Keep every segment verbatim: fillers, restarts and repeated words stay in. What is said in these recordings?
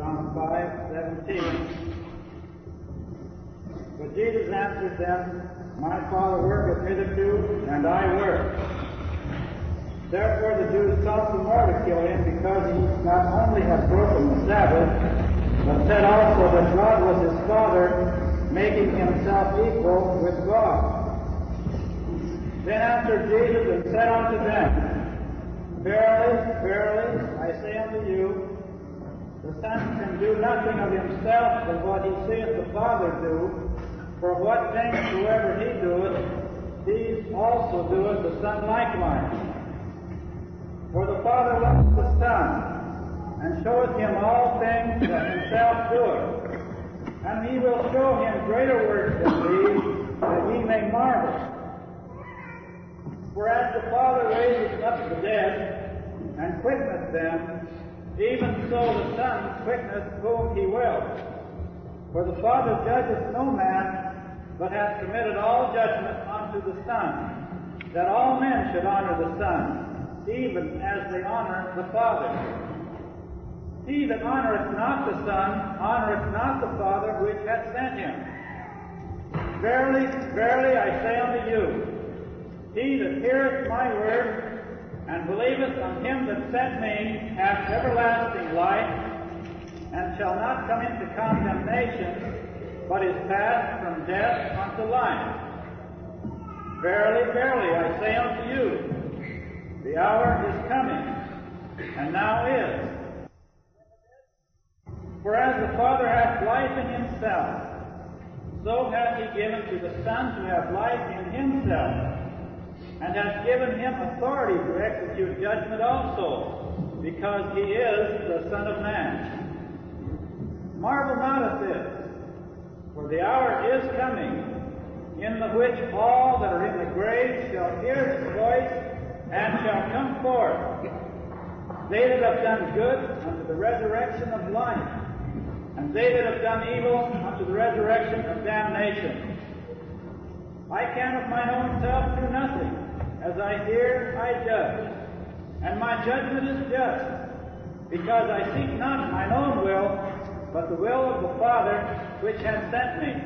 John five seventeen. But Jesus answered them, My Father worketh hitherto, and I work. Therefore the Jews sought the more to kill him, because he not only had broken the Sabbath, but said also that God was his Father, making himself equal with God. Then answered Jesus and said unto them, Verily, verily, I say unto you, the Son can do nothing of himself but what he seeth the Father do, for what things soever he doeth, these also doeth the Son likewise. For the Father loveth the Son, and showeth him all things that himself doeth. And he will show him greater works than these, that ye may marvel. For as the Father raiseth up the dead, and quickeneth them, even so the Son quickeneth whom he will. For the Father judgeth no man, but hath committed all judgment unto the Son, that all men should honor the Son, even as they honor the Father. He that honoreth not the Son, honoreth not the Father which hath sent him. Verily, verily, I say unto you, he that heareth my word, and believeth on him that sent me, hath everlasting life, and shall not come into condemnation, but is passed from death unto life. Verily, verily, I say unto you, the hour is coming, and now is. For as the Father hath life in himself, so hath he given to the Son to have life in himself, and hath given him authority to execute judgment also, because he is the Son of Man. Marvel not at this, for the hour is coming, in the which all that are in the grave shall hear his voice, and shall come forth. They that have done good unto the resurrection of life, and they that have done evil unto the resurrection of damnation. I can of mine own self do nothing. As I hear, I judge. And my judgment is just, because I seek not mine own will, but the will of the Father which hath sent me.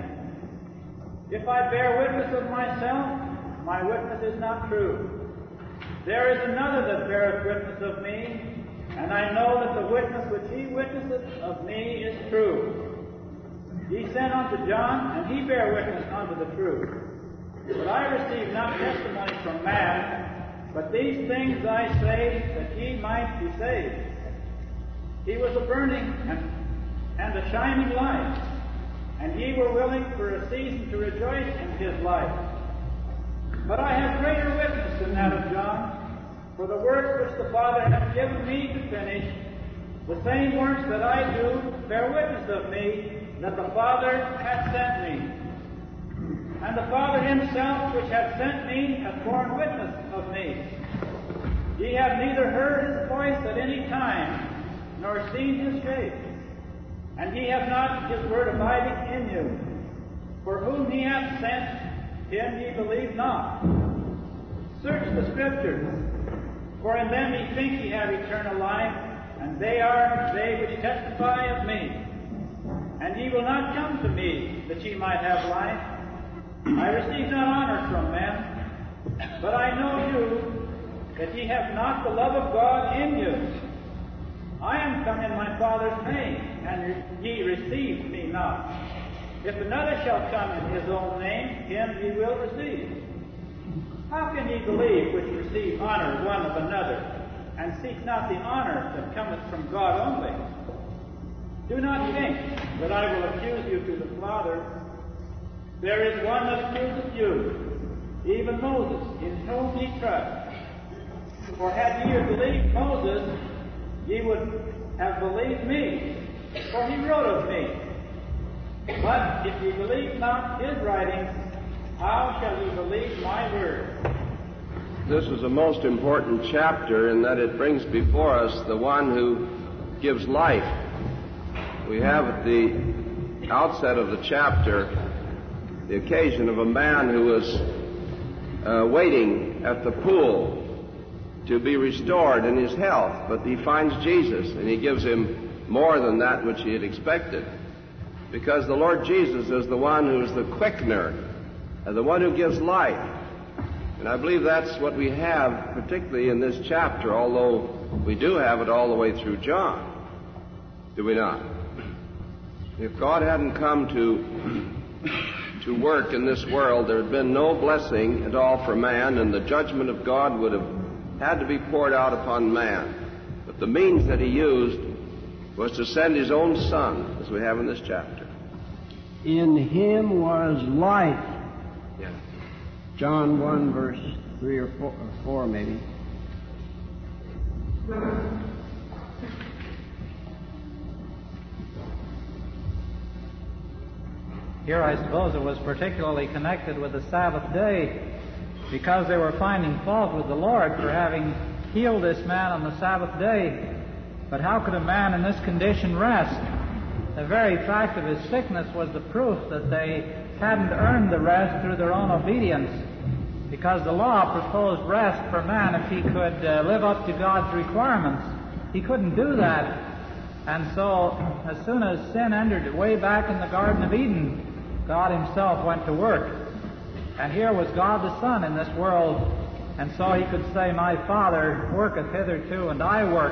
If I bear witness of myself, my witness is not true. There is another that beareth witness of me, and I know that the witness which he witnesseth of me is true. He sent unto John, and he bare witness unto the truth. But I receive not testimony from man, but these things I say, that ye might be saved. He was a burning and, and a shining light, and ye were willing for a season to rejoice in his light. But I have greater witness than that of John, for the works which the Father hath given me to finish, the same works that I do bear witness of me, that the Father hath sent me. And the Father himself which hath sent me hath borne witness of me. Ye have neither heard his voice at any time, nor seen his shape. And ye have not his word abiding in you. For whom he hath sent, him ye believe not. Search the Scriptures, for in them ye think ye have eternal life, and they are they which testify of me. And ye will not come to me, that ye might have life. I receive not honor from men, but I know you, that ye have not the love of God in you. I am come in my Father's name, and ye received me not. If another shall come in his own name, him ye will receive. How can ye believe which receive honor one of another, and seek not the honor that cometh from God only? Do not think that I will accuse you to the Father. There is one that accuseth you, even Moses, in whom ye trust. For had ye believed Moses, ye would have believed me, for he wrote of me. But if ye believe not his writings, how shall ye believe my word? This is a most important chapter in that it brings before us the one who gives life. We have at the outset of the chapter the occasion of a man who was uh, waiting at the pool to be restored in his health, but he finds Jesus and he gives him more than that which he had expected. Because the Lord Jesus is the one who's the quickener, and the one who gives life. And I believe that's what we have, particularly in this chapter, although we do have it all the way through John. Do we not? If God hadn't come to, to work in this world, there had been no blessing at all for man, and the judgment of God would have had to be poured out upon man. But the means that he used was to send his own Son, as we have in this chapter. In him was life. Yeah. John one, verse three or four, or four maybe. Here I suppose it was particularly connected with the Sabbath day, because they were finding fault with the Lord for having healed this man on the Sabbath day. But how could a man in this condition rest? The very fact of his sickness was the proof that they hadn't earned the rest through their own obedience, because the law proposed rest for man if he could uh, live up to God's requirements. He couldn't do that. And so, as soon as sin entered way back in the Garden of Eden, God himself went to work. And here was God the Son in this world, and so he could say, "My Father worketh hitherto, and I work."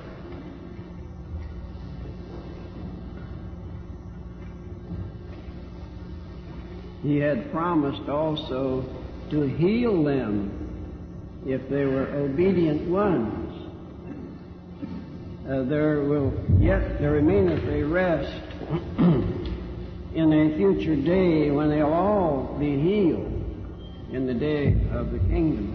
He had promised also to heal them if they were obedient ones. Uh, there will yet there remaineth a rest in a future day when they'll all be healed in the day of the kingdom.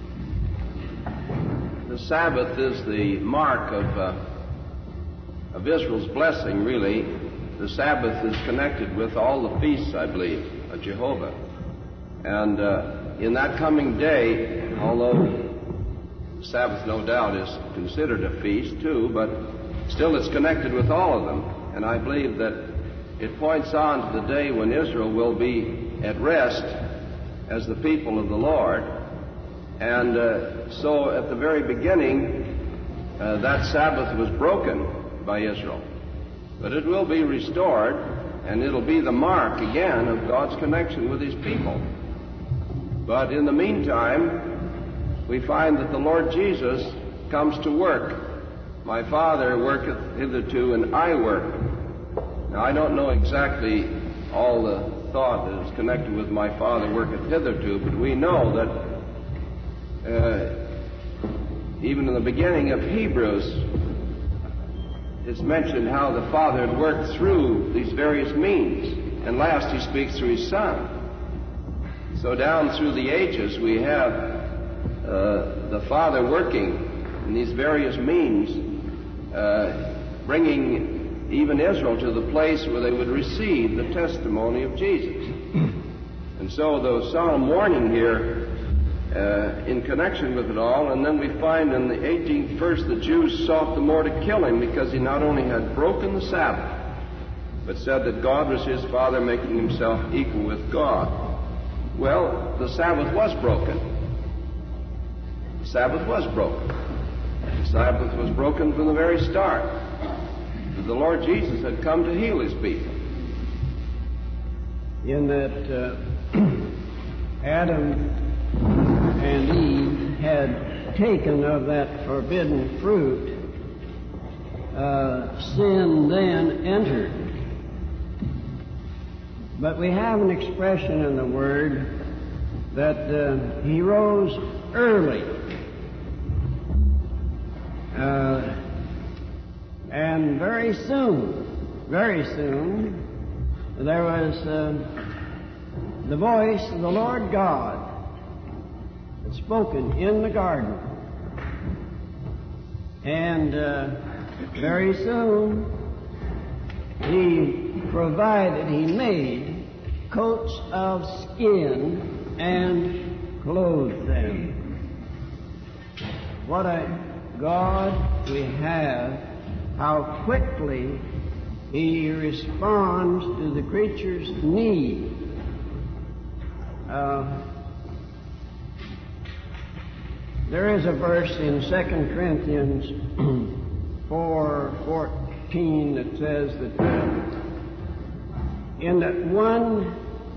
The Sabbath is the mark of, uh, of Israel's blessing, really. The Sabbath is connected with all the feasts, I believe, of Jehovah. And uh, in that coming day, although the Sabbath, no doubt, is considered a feast, too, but still it's connected with all of them. And I believe that it points on to the day when Israel will be at rest as the people of the Lord. And uh, so at the very beginning, uh, that Sabbath was broken by Israel. But it will be restored, and it'll be the mark again of God's connection with his people. But in the meantime, we find that the Lord Jesus comes to work. My Father worketh hitherto, and I work. Now, I don't know exactly all the thought that is connected with my Father worketh hitherto, but we know that uh, even in the beginning of Hebrews, it's mentioned how the Father had worked through these various means. And last he speaks through his Son. So down through the ages we have uh, the Father working in these various means, uh, bringing even Israel to the place where they would receive the testimony of Jesus. And so the solemn warning here uh, in connection with it all, and then we find in the eighteenth verse the Jews sought the more to kill him because he not only had broken the Sabbath, but said that God was his Father, making himself equal with God. Well, the Sabbath was broken. The Sabbath was broken. The Sabbath was broken from the very start. The Lord Jesus had come to heal his people. In that uh, Adam and Eve had taken of that forbidden fruit, uh, sin then entered. But we have an expression in the Word that uh, he rose early. Uh, and very soon, very soon, there was uh, the voice of the Lord God spoken in the garden. And uh, very soon, he provided, he made coats of skin and clothed them. What a God we have, how quickly he responds to the creature's need. Uh, there is a verse in Second Corinthians four fourteen that says that uh, in that one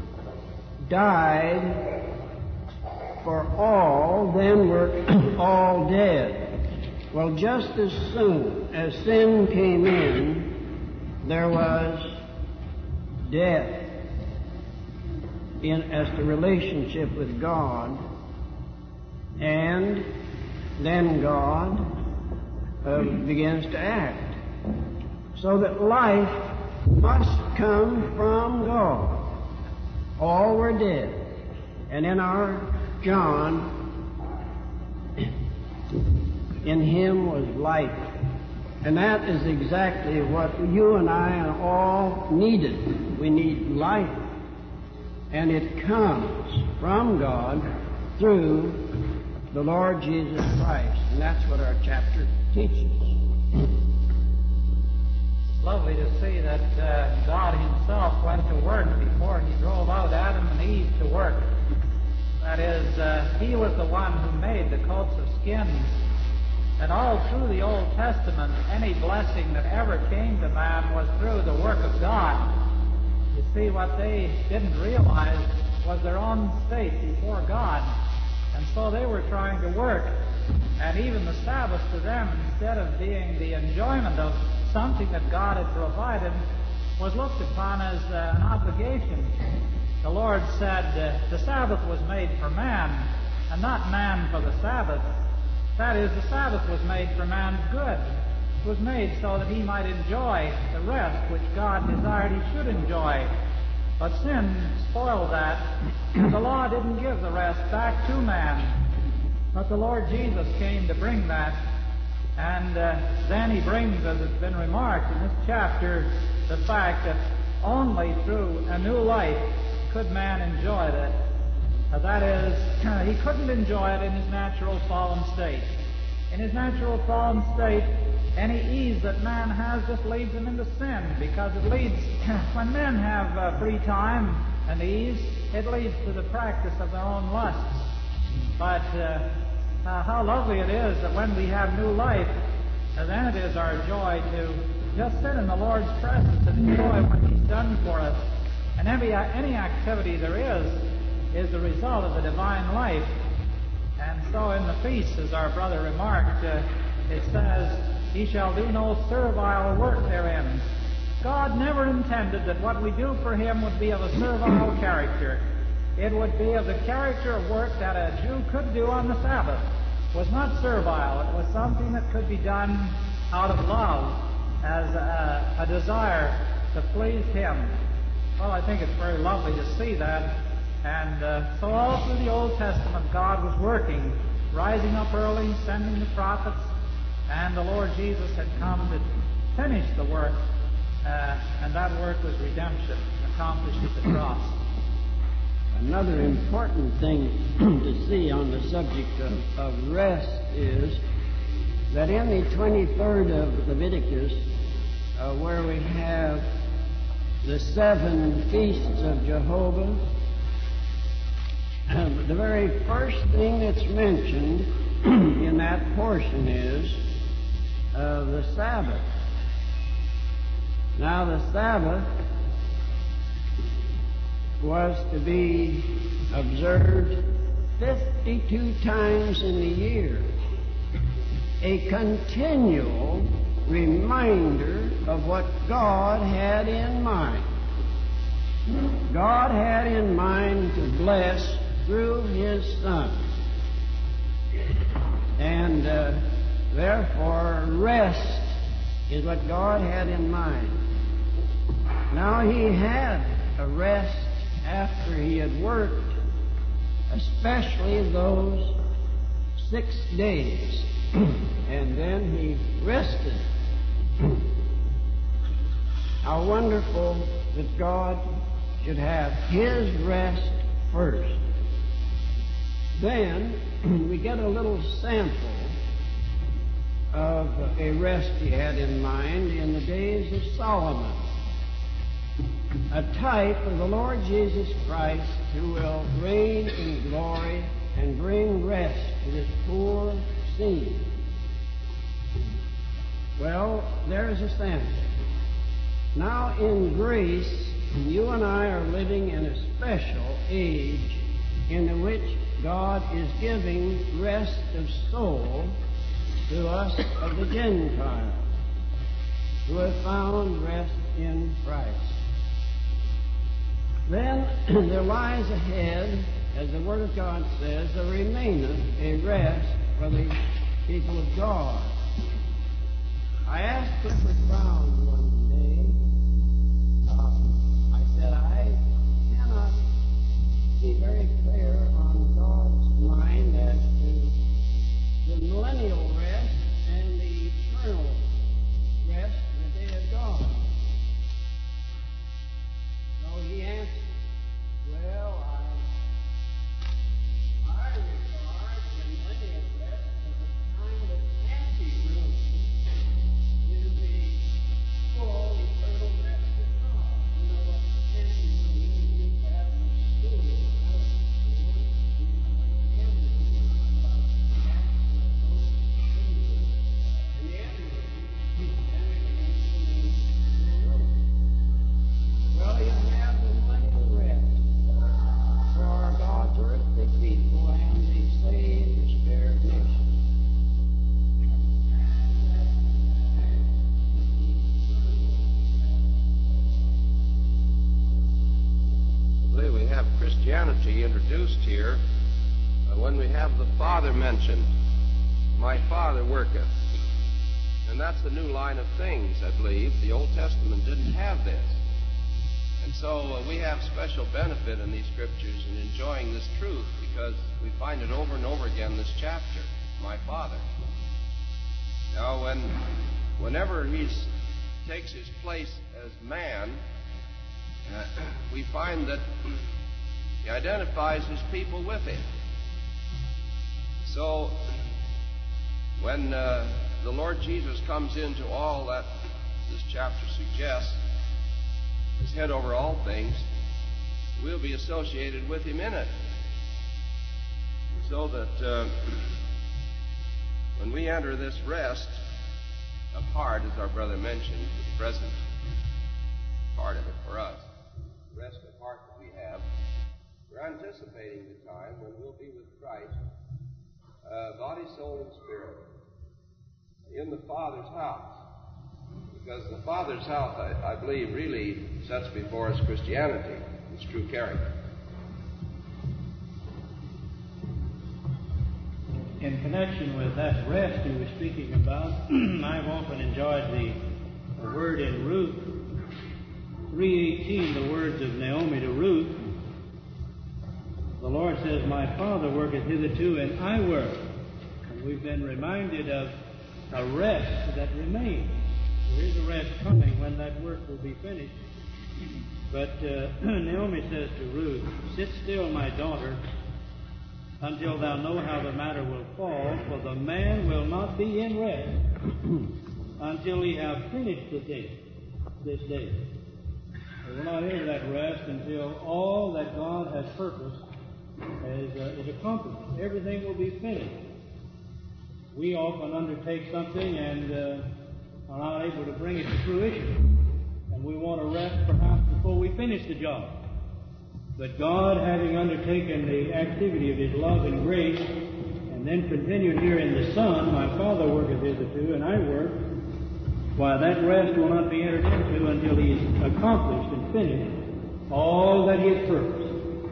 died for all, then we're all dead. Well, just as soon as sin came in, there was death in as the relationship with God, and then God uh, begins to act. So that life must come from God. All were dead. And in our John, in him was life. And that is exactly what you and I all needed. We need life. And it comes from God through the Lord Jesus Christ. And that's what our chapter teaches. It's lovely to see that uh, God himself went to work before he drove out Adam and Eve to work. That is, uh, he was the one who made the coats of skins. And all through the Old Testament, any blessing that ever came to man was through the work of God. You see, what they didn't realize was their own state before God. And so they were trying to work. And even the Sabbath to them, instead of being the enjoyment of something that God had provided, was looked upon as uh, an obligation. The Lord said uh, the Sabbath was made for man, and not man for the Sabbath. That is, the Sabbath was made for man's good. It was made so that he might enjoy the rest which God desired he should enjoy. But sin spoiled that, and the law didn't give the rest back to man. But the Lord Jesus came to bring that. And uh, then he brings, as it's been remarked in this chapter, the fact that only through a new life could man enjoy that. Uh, that is, he couldn't enjoy it in his natural fallen state. In his natural fallen state, any ease that man has just leads him into sin, because it leads, when men have uh, free time and ease, it leads to the practice of their own lusts. But uh, uh, how lovely it is that when we have new life, uh, then it is our joy to just sit in the Lord's presence and enjoy what he's done for us. And every, any activity there is, is the result of the divine life. And so in the feast, as our brother remarked, uh, it says, he shall do no servile work therein. God never intended that what we do for him would be of a servile character. It would be of the character of work that a Jew could do on the Sabbath. It was not servile. It was something that could be done out of love, as a, a desire to please him. Well, I think it's very lovely to see that. And uh, so all through the Old Testament, God was working, rising up early, sending the prophets, and the Lord Jesus had come to finish the work, uh, and that work was redemption, accomplished at the cross. Another important thing to see on the subject of, of rest is that in the twenty-third of Leviticus, uh, where we have the seven feasts of Jehovah, um, the very first thing that's mentioned in that portion is uh, the Sabbath. Now, the Sabbath was to be observed fifty-two times in the year, a continual reminder of what God had in mind. God had in mind to bless through his Son. And uh, therefore, rest is what God had in mind. Now, he had a rest after he had worked, especially those six days. And then he rested. How wonderful that God should have his rest first. Then we get a little sample of a rest he had in mind in the days of Solomon, a type of the Lord Jesus Christ who will reign in glory and bring rest to this poor scene. Well, there's a sample. Now in grace, you and I are living in a special age in which God is giving rest of soul to us of the Gentiles who have found rest in Christ. Then there lies ahead, as the Word of God says, there remaineth a rest for the people of God. I asked Clifford Brown one day, uh, I said, I cannot be very clear on God's mind as to the millennial rest and the eternal rest of the day of God. So he answered, well, I, I regard the millennial rest as a kind of anteroom to the full eternal rest of God. You know what anteroom is? You have in school, another school, and you know what the anteroom is about. And the anteroom, well, you have the millennial rest for God's earthly people and the saved or spared nation. I believe we have Christianity introduced here uh, when we have the Father mentioned. My Father worketh. And that's the new line of things, I believe. The Old Testament didn't have this. And so uh, we have special benefit in these scriptures in enjoying this truth because we find it over and over again in this chapter, my Father. Now, when, whenever he takes his place as man, uh, we find that he identifies his people with him. So, when uh, the Lord Jesus comes into all that this chapter suggests, as head over all things, we'll be associated with him in it. So that uh, when we enter this rest, apart, as our brother mentioned, the present part of it for us, the rest apart that we have, we're anticipating the time when we'll be with Christ, uh, body, soul, and spirit, in the Father's house. Because the Father's house, I, I believe, really sets before us Christianity, its true character. In connection with that rest you were speaking about, I've often enjoyed the, the word in Ruth three eighteen, the words of Naomi to Ruth. The Lord says, my Father worketh hitherto, and I work. And we've been reminded of a rest that remains. There is a rest coming when that work will be finished. But uh, Naomi says to Ruth, sit still, my daughter, until thou know how the matter will fall, for the man will not be in rest until he have finished the day, this day. He will not enter that rest until all that God has purposed is, uh, is accomplished. Everything will be finished. We often undertake something and uh, are not able to bring it to fruition. And we want to rest perhaps before we finish the job. But God, having undertaken the activity of His love and grace, and then continued here in the Son, my Father worketh hitherto, and I work, why that rest will not be entered into until He has accomplished and finished all that He has purposed.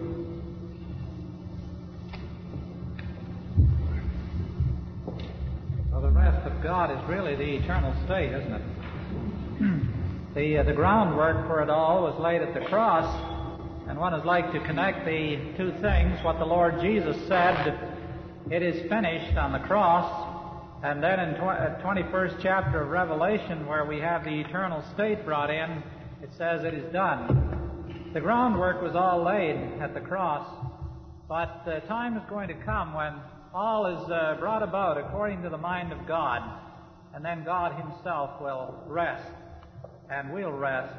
Well, the rest of God is really the eternal state, isn't it? the, uh, the groundwork for it all was laid at the cross. And one is like to connect the two things, what the Lord Jesus said, it is finished on the cross, and then in the twenty-first chapter of Revelation, where we have the eternal state brought in, it says it is done. The groundwork was all laid at the cross, but the time is going to come when all is uh, brought about according to the mind of God, and then God Himself will rest, and we'll rest.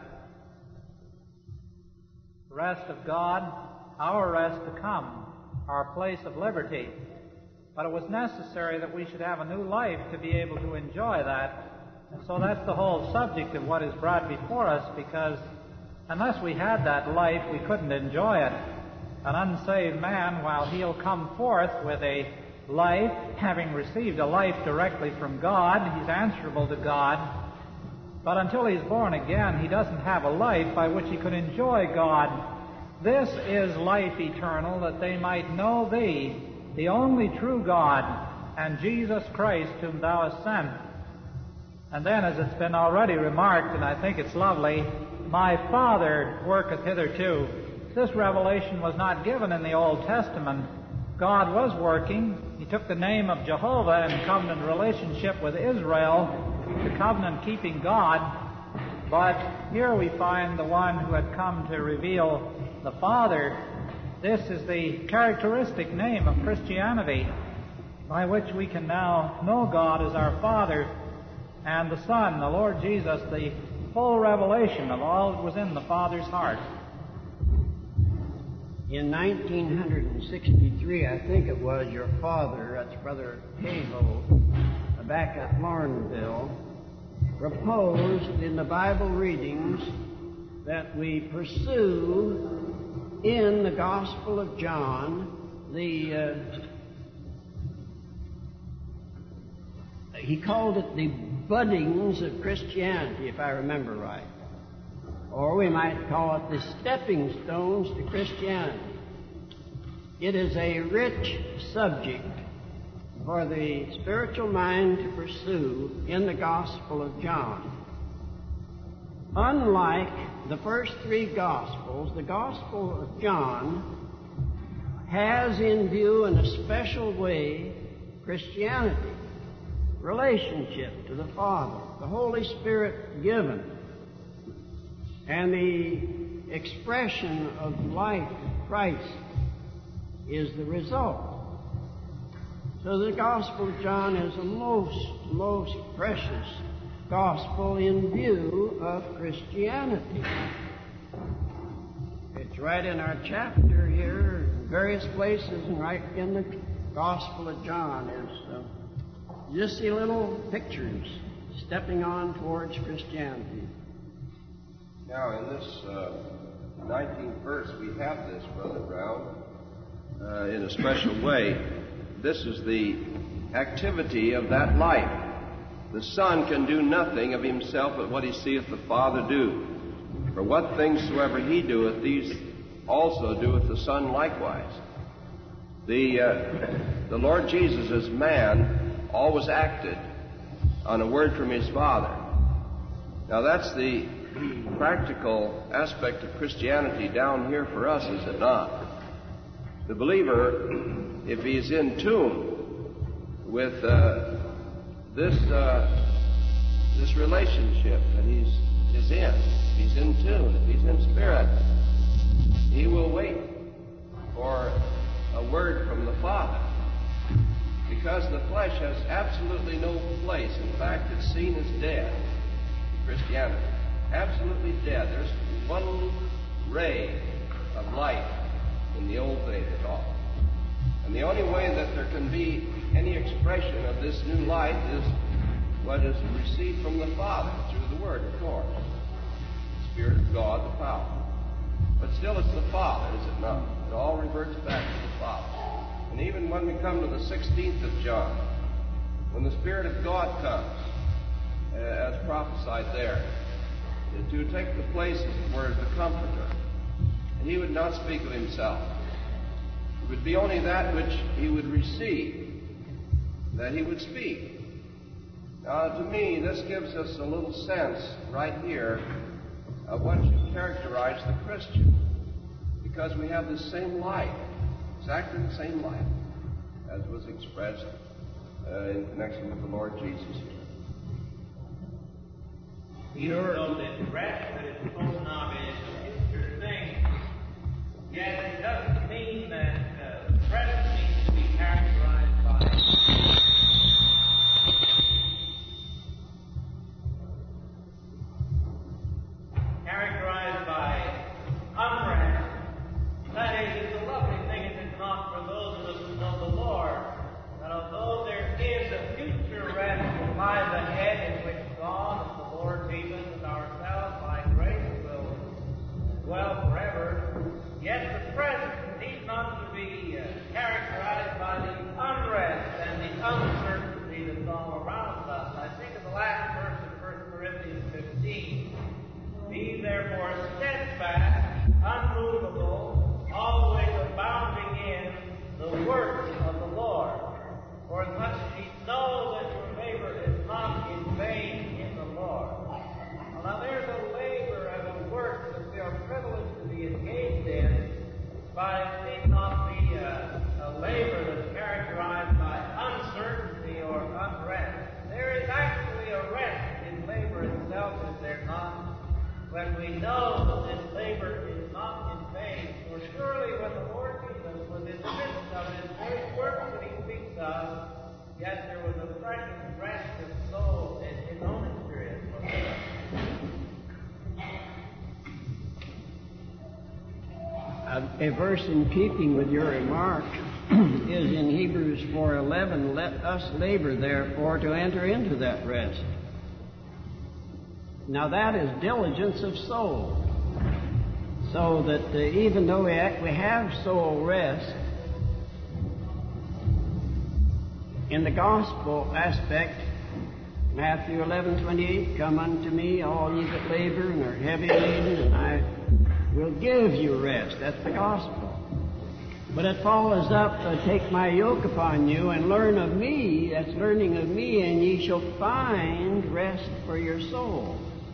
Rest of God, our rest to come, our place of liberty. But it was necessary that we should have a new life to be able to enjoy that. And so that's the whole subject of what is brought before us, because unless we had that life, we couldn't enjoy it. An unsaved man, while he'll come forth with a life, having received a life directly from God, he's answerable to God. But until he's born again, he doesn't have a life by which he could enjoy God. This is life eternal, that they might know Thee, the only true God, and Jesus Christ, whom Thou hast sent. And then, as it's been already remarked, and I think it's lovely, my Father worketh hitherto. This revelation was not given in the Old Testament. God was working. He took the name of Jehovah in covenant relationship with Israel, the covenant-keeping God. But here we find the one who had come to reveal the Father. This is the characteristic name of Christianity, by which we can now know God as our Father, and the Son, the Lord Jesus, the full revelation of all that was in the Father's heart. In nineteen sixty-three, I think it was, your father, that's Brother Cahill, back at Florinville, proposed in the Bible readings that we pursue in the Gospel of John the, uh, he called it the buddings of Christianity, if I remember right. Or we might call it the stepping stones to Christianity. It is a rich subject for the spiritual mind to pursue in the Gospel of John. Unlike the first three Gospels, the Gospel of John has in view in a special way Christianity, relationship to the Father, the Holy Spirit given, and the expression of life of Christ is the result. So the Gospel of John is a most, most precious gospel in view of Christianity. It's right in our chapter here, in various places, and right in the Gospel of John is uh, you just see little pictures stepping on towards Christianity. Now, in this uh, nineteenth verse, we have this, Brother Brown, uh, in a special way. This is the activity of that life. The Son can do nothing of himself but what he seeth the Father do. For what things soever he doeth, these also doeth the Son likewise. The, uh, the Lord Jesus as man always acted on a word from his Father. Now that's the practical aspect of Christianity down here for us, is it not? The believer, if he is in tune with uh, this uh, this relationship that he's is in, if he's in tune, if he's in spirit, he will wait for a word from the Father, because the flesh has absolutely no place. In fact, it's seen as dead in Christianity. Absolutely dead. There's one ray of light in the old faith at all. And the only way that there can be any expression of this new light is what is received from the Father, through the Word, of course. The Spirit of God, the power. But still it's the Father, is it not? It all reverts back to the Father. And even when we come to the sixteenth of John, when the Spirit of God comes, uh, as prophesied there, to take the place, as it were, as the Comforter. And he would not speak of himself. It would be only that which he would receive that he would speak. Now, to me, this gives us a little sense right here of what should characterize the Christian, because we have the same life, exactly the same life, as was expressed uh, in connection with the Lord Jesus here. You know that the rapture is spoken of as a future thing, yet it doesn't mean that uh, the present needs to be characterized by characterized by unrest. That is, it's a lovely thing, is it not, for those of us who know the Lord, that although there is a future rest that lies ahead in which God steadfast, unmovable, always abounding in the work of the Lord. For as much as ye know that your labor is not in vain in the Lord. Well, now there's a labor and a work that we are privileged to be engaged in, but it need not be a, a labor that's characterized by uncertainty or unrest. There is actually a rest in labor itself, is there not? When we know that this labor is not in vain. For surely when the Lord Jesus was in the midst of his very work that he speaks of, yet there was a precious rest of soul in his own experience. A, a verse in keeping with your remark is in Hebrews four eleven, let us labor therefore to enter into that rest. Now that is diligence of soul. So that uh, even though we, act, we have soul rest, in the gospel aspect, Matthew eleven twenty-eight, come unto me, all ye that labor and are heavy laden, and I will give you rest. That's the gospel. But it follows up, uh, take my yoke upon you and learn of me. That's learning of me, and ye shall find rest for your soul.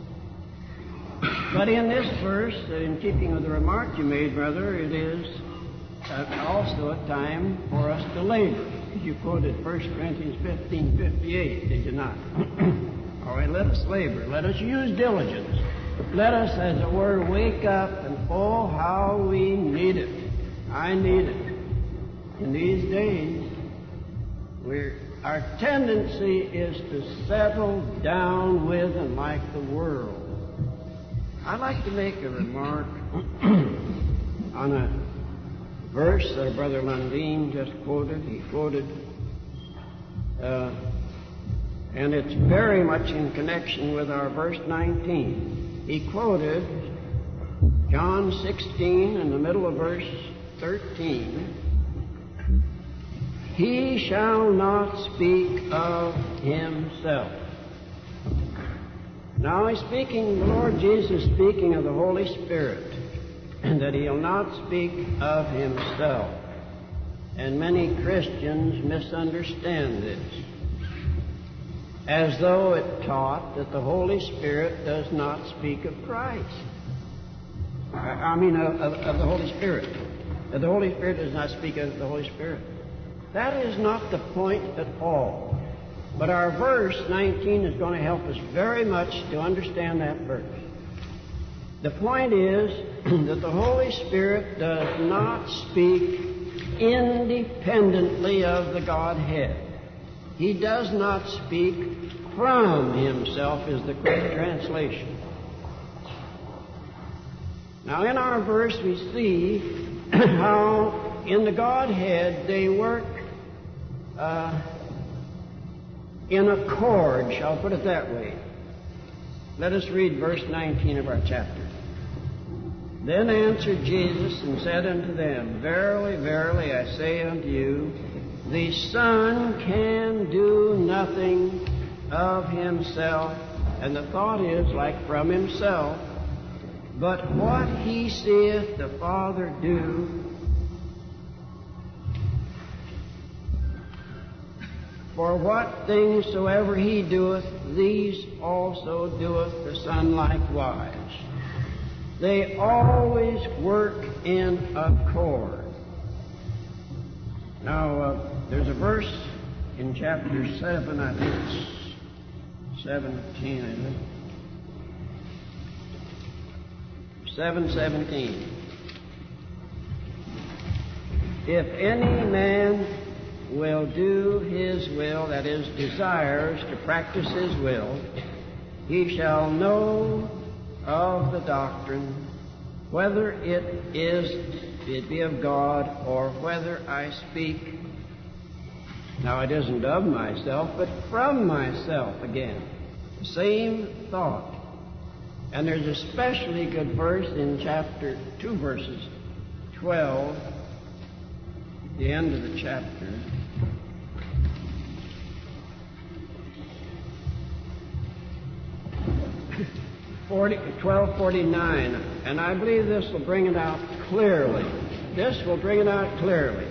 But in this verse, uh, in keeping with the remark you made, brother, it is uh, also a time for us to labor. You quoted First Corinthians fifteen fifty-eight, did you not? All right, let us labor. Let us use diligence. Let us, as it were, wake up and, oh, how we need it. I need it. In these days, we're, our tendency is to settle down with and like the world. I'd like to make a remark on a verse that Brother Lundeen just quoted. He quoted, uh, and it's very much in connection with our verse nineteen. He quoted John sixteen in the middle of verse thirteen. He shall not speak of himself. Now he's speaking, the Lord Jesus is speaking of the Holy Spirit, and that he'll not speak of himself. And many Christians misunderstand this, as though it taught that the Holy Spirit does not speak of Christ. I mean, of, of, of the Holy Spirit. That the Holy Spirit does not speak of the Holy Spirit. That is not the point at all. But our verse nineteen is going to help us very much to understand that verse. The point is that the Holy Spirit does not speak independently of the Godhead. He does not speak from himself, is the correct translation. Now in our verse we see how in the Godhead they work uh, in accord, shall I put it that way. Let us read verse nineteen of our chapter. Then answered Jesus and said unto them, Verily, verily, I say unto you, the Son can do nothing of himself, and the thought is like from himself, but what he seeth the Father do, for what things soever he doeth, these also doeth the Son likewise. They always work in accord. Now, uh, there's a verse in chapter seven, I think it's seventeen, I think. seven seventeen. If any man will do his will, that is, desires to practice his will, he shall know of the doctrine, whether it is, it be of God, or whether I speak. Now it isn't of myself, but from myself again. The same thought. And there's a especially good verse in chapter two, verses twelve, the end of the chapter. twelve forty-nine, and I believe this will bring it out clearly. This will bring it out clearly.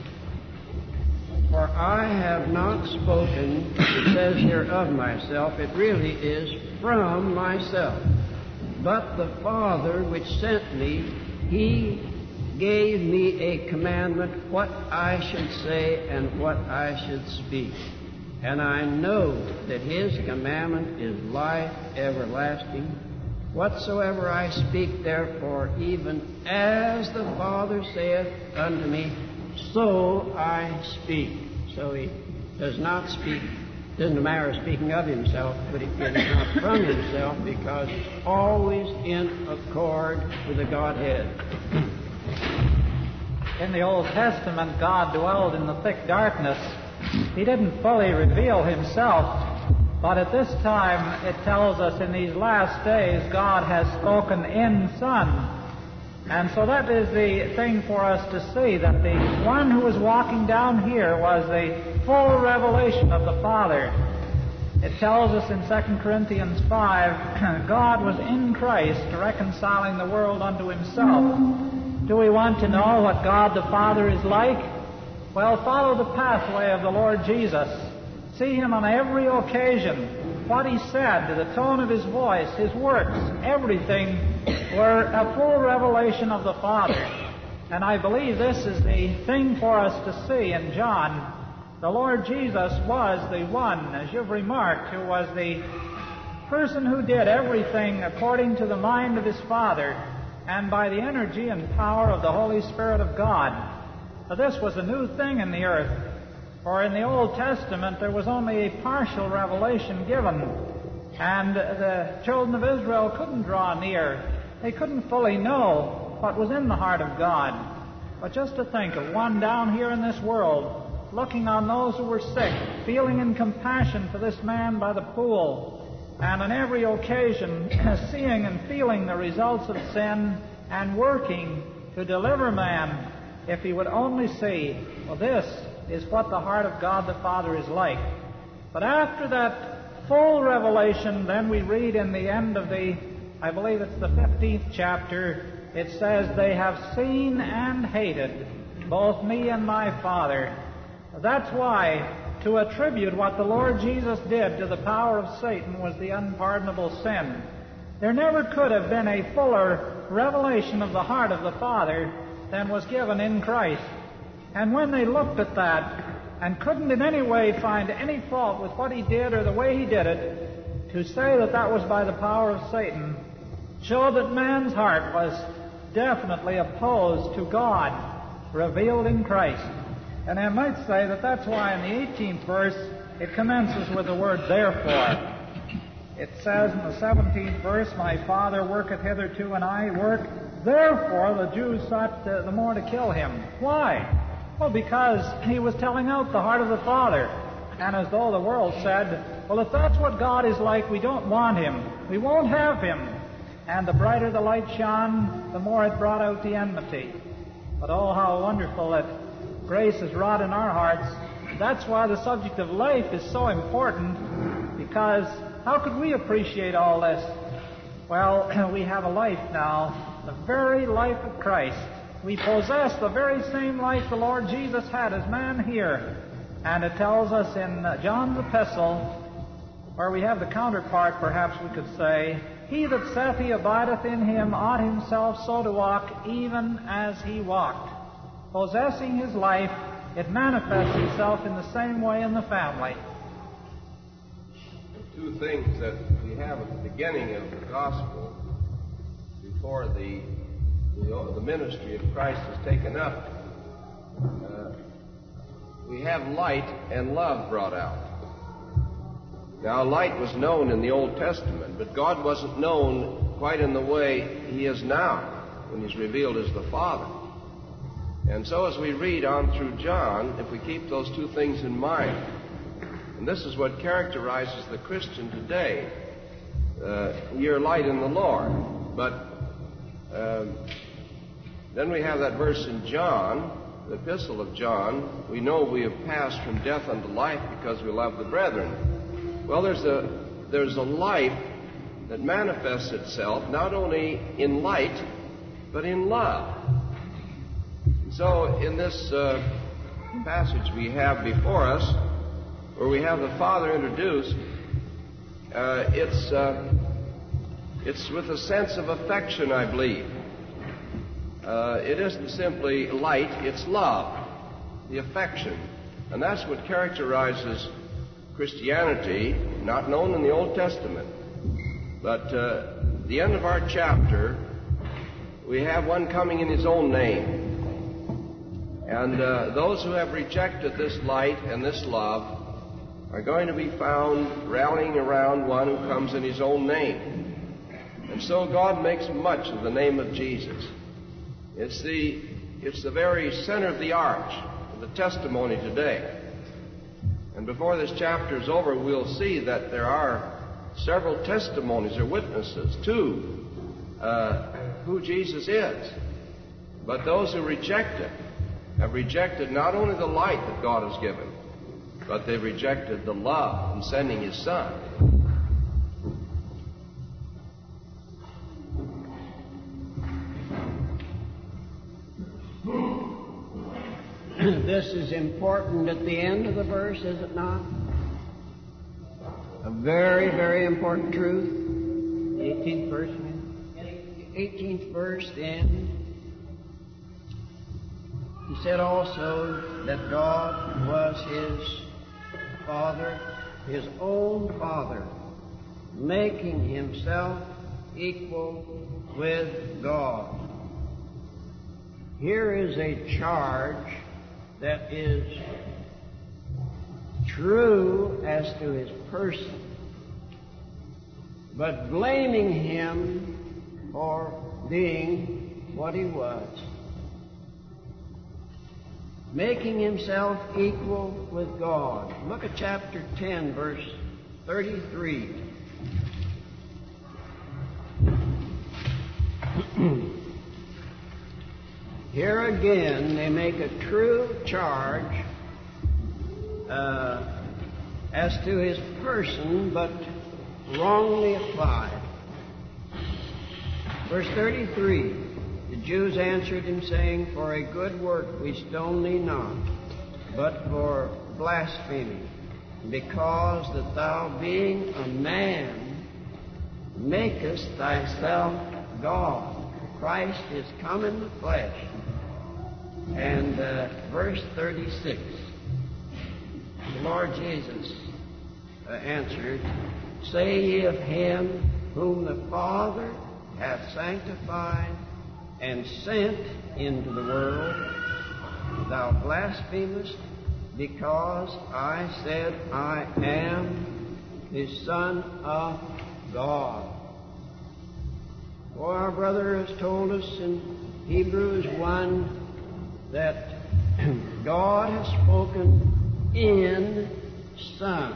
For I have not spoken, it says here, of myself. It really is from myself. But the Father which sent me, he gave me a commandment what I should say and what I should speak. And I know that his commandment is life everlasting. Whatsoever I speak, therefore, even as the Father saith unto me, so I speak. So he does not speak, doesn't matter speaking of himself, but it is not from himself, because it's always in accord with the Godhead. In the Old Testament, God dwelled in the thick darkness. He didn't fully reveal himself, but at this time it tells us in these last days God has spoken in Son. And so that is the thing for us to see, that the one who was walking down here was the full revelation of the Father. It tells us in Second Corinthians five, God was in Christ reconciling the world unto himself. Do we want to know what God the Father is like? Well, follow the pathway of the Lord Jesus. See him on every occasion. What he said, the tone of his voice, his works, everything were a full revelation of the Father. And I believe this is the thing for us to see in John. The Lord Jesus was the one, as you've remarked, who was the person who did everything according to the mind of his Father and by the energy and power of the Holy Spirit of God. Now, this was a new thing in the earth. For in the Old Testament there was only a partial revelation given, and the children of Israel couldn't draw near. They couldn't fully know what was in the heart of God. But just to think of one down here in this world, looking on those who were sick, feeling in compassion for this man by the pool, and on every occasion seeing and feeling the results of sin and working to deliver man if he would only see, well, this is what the heart of God the Father is like. But after that full revelation, then we read in the end of the, I believe it's the fifteenth chapter, it says, they have seen and hated both me and my Father. That's why to attribute what the Lord Jesus did to the power of Satan was the unpardonable sin. There never could have been a fuller revelation of the heart of the Father than was given in Christ. And when they looked at that and couldn't in any way find any fault with what he did or the way he did it, to say that that was by the power of Satan showed that man's heart was definitely opposed to God revealed in Christ. And I might say that that's why in the eighteenth verse it commences with the word therefore. It says in the seventeenth verse, my Father worketh hitherto and I work. Therefore the Jews sought to, the more to kill him. Why? Well, because he was telling out the heart of the Father. And as though the world said, well, if that's what God is like, we don't want him. We won't have him. And the brighter the light shone, the more it brought out the enmity. But oh, how wonderful that grace is wrought in our hearts. That's why the subject of life is so important, because how could we appreciate all this? Well, we have a life now, the very life of Christ. We possess the very same life the Lord Jesus had as man here. And it tells us in John's epistle, where we have the counterpart, perhaps we could say, he that saith he abideth in him ought himself so to walk, even as he walked. Possessing his life, it manifests itself in the same way in the family. Two things that we have at the beginning of the gospel, before the the, the ministry of Christ is taken up, uh, we have light and love brought out. Now, light was known in the Old Testament, but God wasn't known quite in the way he is now, when he's revealed as the Father. And so as we read on through John, if we keep those two things in mind, and this is what characterizes the Christian today, uh, you're light in the Lord. But um, then we have that verse in John, the epistle of John, we know we have passed from death unto life because we love the brethren. Well, there's a there's a life that manifests itself not only in light, but in love. So in this uh, passage we have before us, where we have the Father introduced, uh, it's, uh, it's with a sense of affection, I believe. Uh, it isn't simply light, it's love, the affection. And that's what characterizes Christianity, not known in the Old Testament. But uh, at the end of our chapter, we have one coming in his own name. And uh, those who have rejected this light and this love are going to be found rallying around one who comes in his own name. And so God makes much of the name of Jesus. It's the, it's the very center of the arch of the testimony today. And before this chapter is over, we'll see that there are several testimonies or witnesses to uh, who Jesus is. But those who reject it have rejected not only the light that God has given, but they've rejected the love in sending His Son. This is important at the end of the verse, is it not? A very, very important truth. The eighteenth verse, eighteenth verse, then. He said also that God was His Father, His own Father, making Himself equal with God. Here is a charge that is true as to His person, but blaming Him for being what He was. Making Himself equal with God. Look at chapter ten, verse thirty-three. Here again, they make a true charge uh, as to His person, but wrongly applied. Verse thirty-three. The Jews answered Him, saying, For a good work we stone thee not, but for blasphemy, because that thou, being a man, makest thyself God. Christ is come in the flesh. And uh, verse thirty-six, the Lord Jesus uh, answered, Say ye of Him whom the Father hath sanctified and sent into the world, thou blasphemest, because I said, I am the Son of God. For our brother has told us in Hebrews one that God has spoken in Son.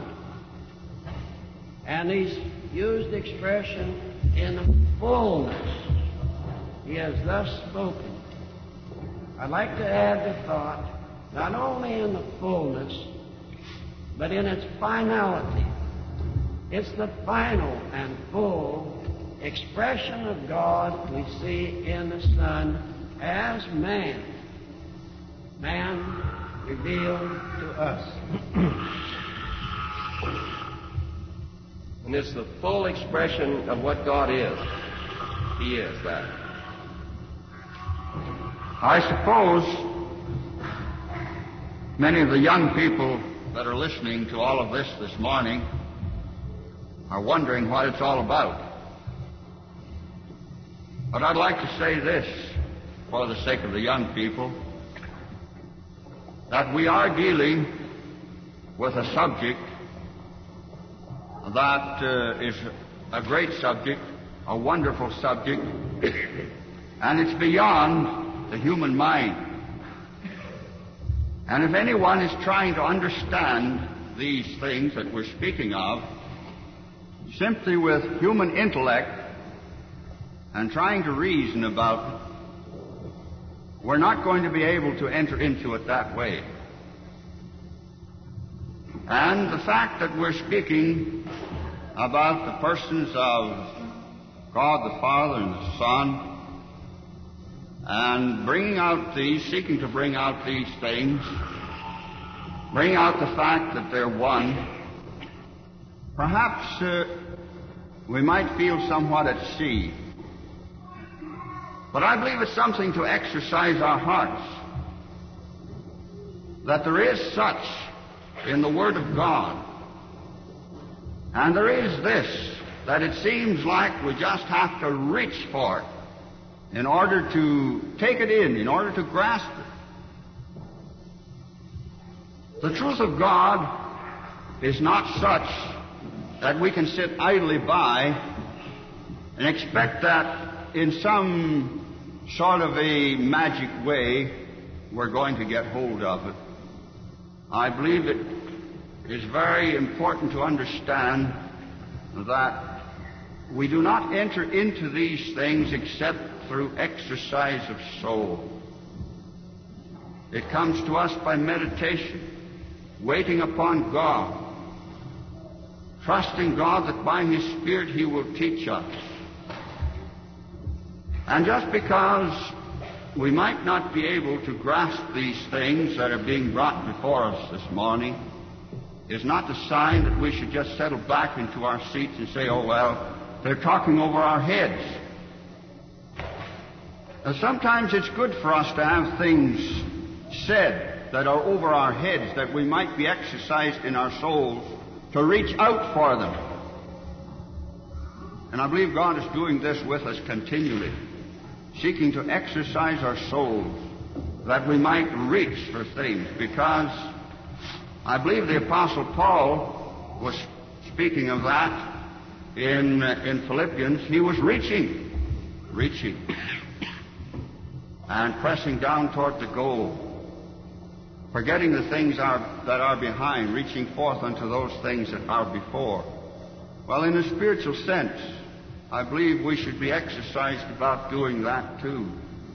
And He's used the expression in fullness. He has thus spoken. I'd like to add the thought, not only in the fullness, but in its finality. It's the final and full expression of God we see in the Son as man. Man revealed to us. And it's the full expression of what God is. He is that. I suppose many of the young people that are listening to all of this this morning are wondering what it's all about. But I'd like to say this, for the sake of the young people, that we are dealing with a subject that uh, is a great subject, a wonderful subject, and it's beyond the human mind. And if anyone is trying to understand these things that we're speaking of simply with human intellect and trying to reason about, we're not going to be able to enter into it that way. And the fact that we're speaking about the persons of God the Father and the Son, and bringing out these, seeking to bring out these things, bring out the fact that they're one, perhaps uh, we might feel somewhat at sea. But I believe it's something to exercise our hearts, that there is such in the Word of God. And there is this, that it seems like we just have to reach for it in order to take it in, in order to grasp it. The truth of God is not such that we can sit idly by and expect that in some sort of a magic way we're going to get hold of it. I believe it is very important to understand that we do not enter into these things except through exercise of soul. It comes to us by meditation, waiting upon God, trusting God that by His Spirit He will teach us. And just because we might not be able to grasp these things that are being brought before us this morning is not a sign that we should just settle back into our seats and say, oh, well, they're talking over our heads. Now, sometimes it's good for us to have things said that are over our heads, that we might be exercised in our souls to reach out for them. And I believe God is doing this with us continually, seeking to exercise our souls that we might reach for things, because I believe the Apostle Paul was speaking of that in, uh, in Philippians. He was reaching, reaching, and pressing down toward the goal, forgetting the things are, that are behind, reaching forth unto those things that are before. Well, in a spiritual sense, I believe we should be exercised about doing that too.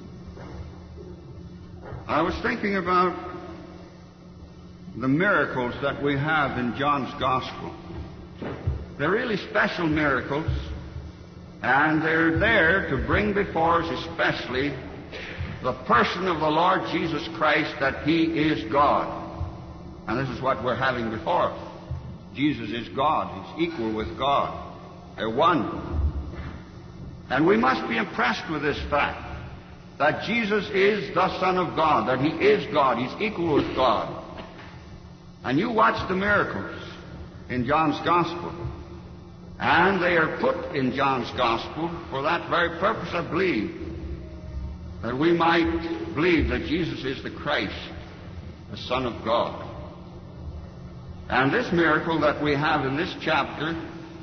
I was thinking about the miracles that we have in John's Gospel. They're really special miracles, and they're there to bring before us especially the person of the Lord Jesus Christ, that He is God. And this is what we're having before us. Jesus is God. He's equal with God. They're one. And we must be impressed with this fact, that Jesus is the Son of God, that He is God. He's equal with God. And you watch the miracles in John's Gospel, and they are put in John's Gospel for that very purpose, I believe, that we might believe that Jesus is the Christ, the Son of God. And this miracle that we have in this chapter,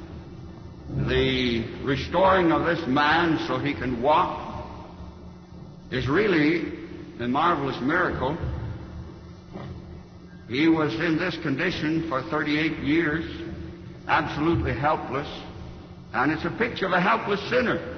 the restoring of this man so he can walk, is really a marvelous miracle. He was in this condition for thirty-eight years, absolutely helpless, and it's a picture of a helpless sinner.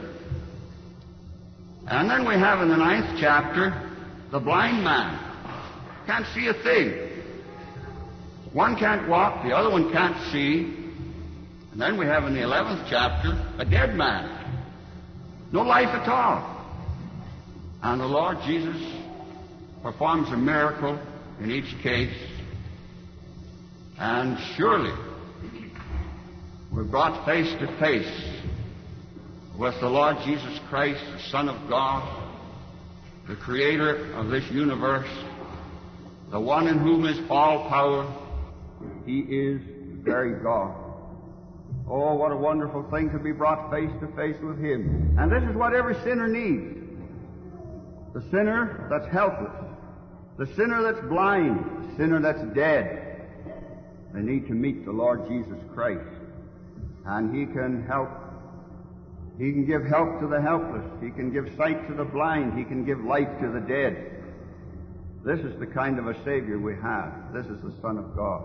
And then we have in the ninth chapter the blind man. Can't see a thing. One can't walk, the other one can't see. And then we have in the eleventh chapter a dead man. No life at all. And the Lord Jesus performs a miracle in each case. And surely we're brought face to face with the Lord Jesus Christ, the Son of God, the Creator of this universe, the one in whom is all power. He is very God. Oh, what a wonderful thing to be brought face to face with Him. And this is what every sinner needs. The sinner that's helpless, the sinner that's blind, the sinner that's dead. They need to meet the Lord Jesus Christ. And He can help. He can give help to the helpless. He can give sight to the blind. He can give life to the dead. This is the kind of a Savior we have. This is the Son of God.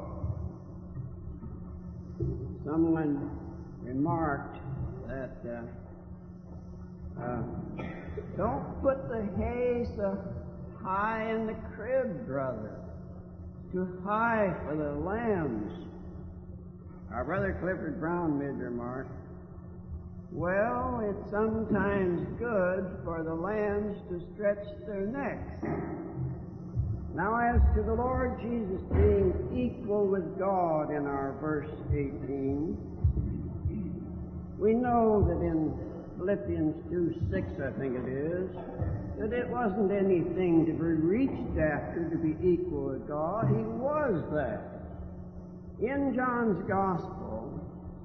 Someone remarked that uh, uh, don't put the hay so high in the crib, brother. Too high for the lambs. Our brother Clifford Brown made the remark. Well, it's sometimes good for the lambs to stretch their necks. Now, as to the Lord Jesus being equal with God in our verse eighteen, we know that in Philippians two six, I think it is, that it wasn't anything to be reached after to be equal with God. He was that. In John's Gospel,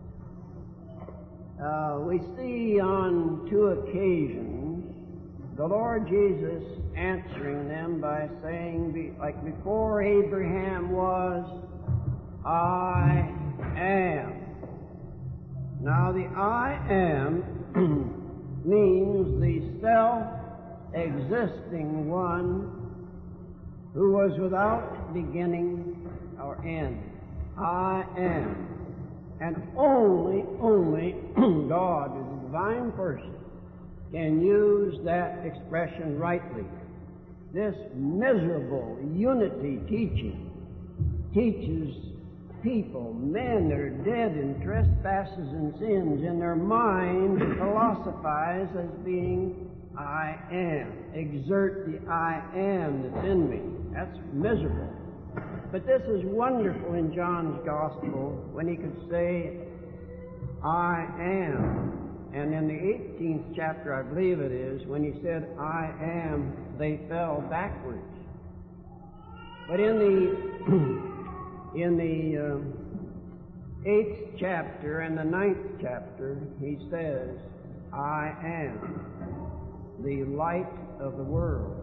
uh, we see on two occasions the Lord Jesus answering them by saying, be, like before Abraham was, I am. Now the I am means the self-existing one who was without beginning or end. I am. And only, only God, as a divine person, can use that expression rightly. This miserable unity teaching teaches people, men that are dead in trespasses and sins, in their mind philosophize as being I am. Exert the I am that's in me. That's miserable. But this is wonderful in John's Gospel when he could say, I am. And in the eighteenth chapter, I believe it is, when he said, I am, they fell backwards. But in the in the uh, eighth chapter and the ninth chapter, he says, I am the light of the world.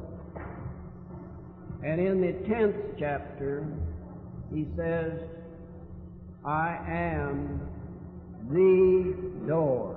And in the tenth chapter, he says, I am the door.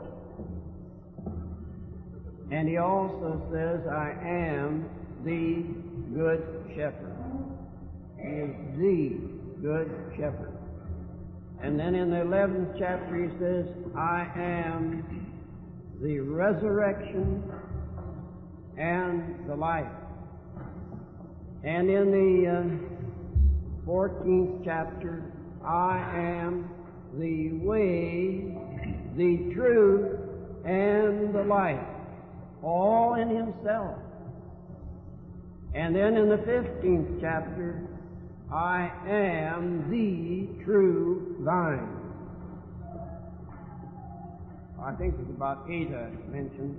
And he also says, I am the good shepherd. He is the good shepherd. And then in the eleventh chapter he says, I am the resurrection and the life. And in the uh, fourteenth chapter, I am the way, the truth, and the life, all in himself. And then in the fifteenth chapter, I am the true vine. I think there's about eight I mentioned.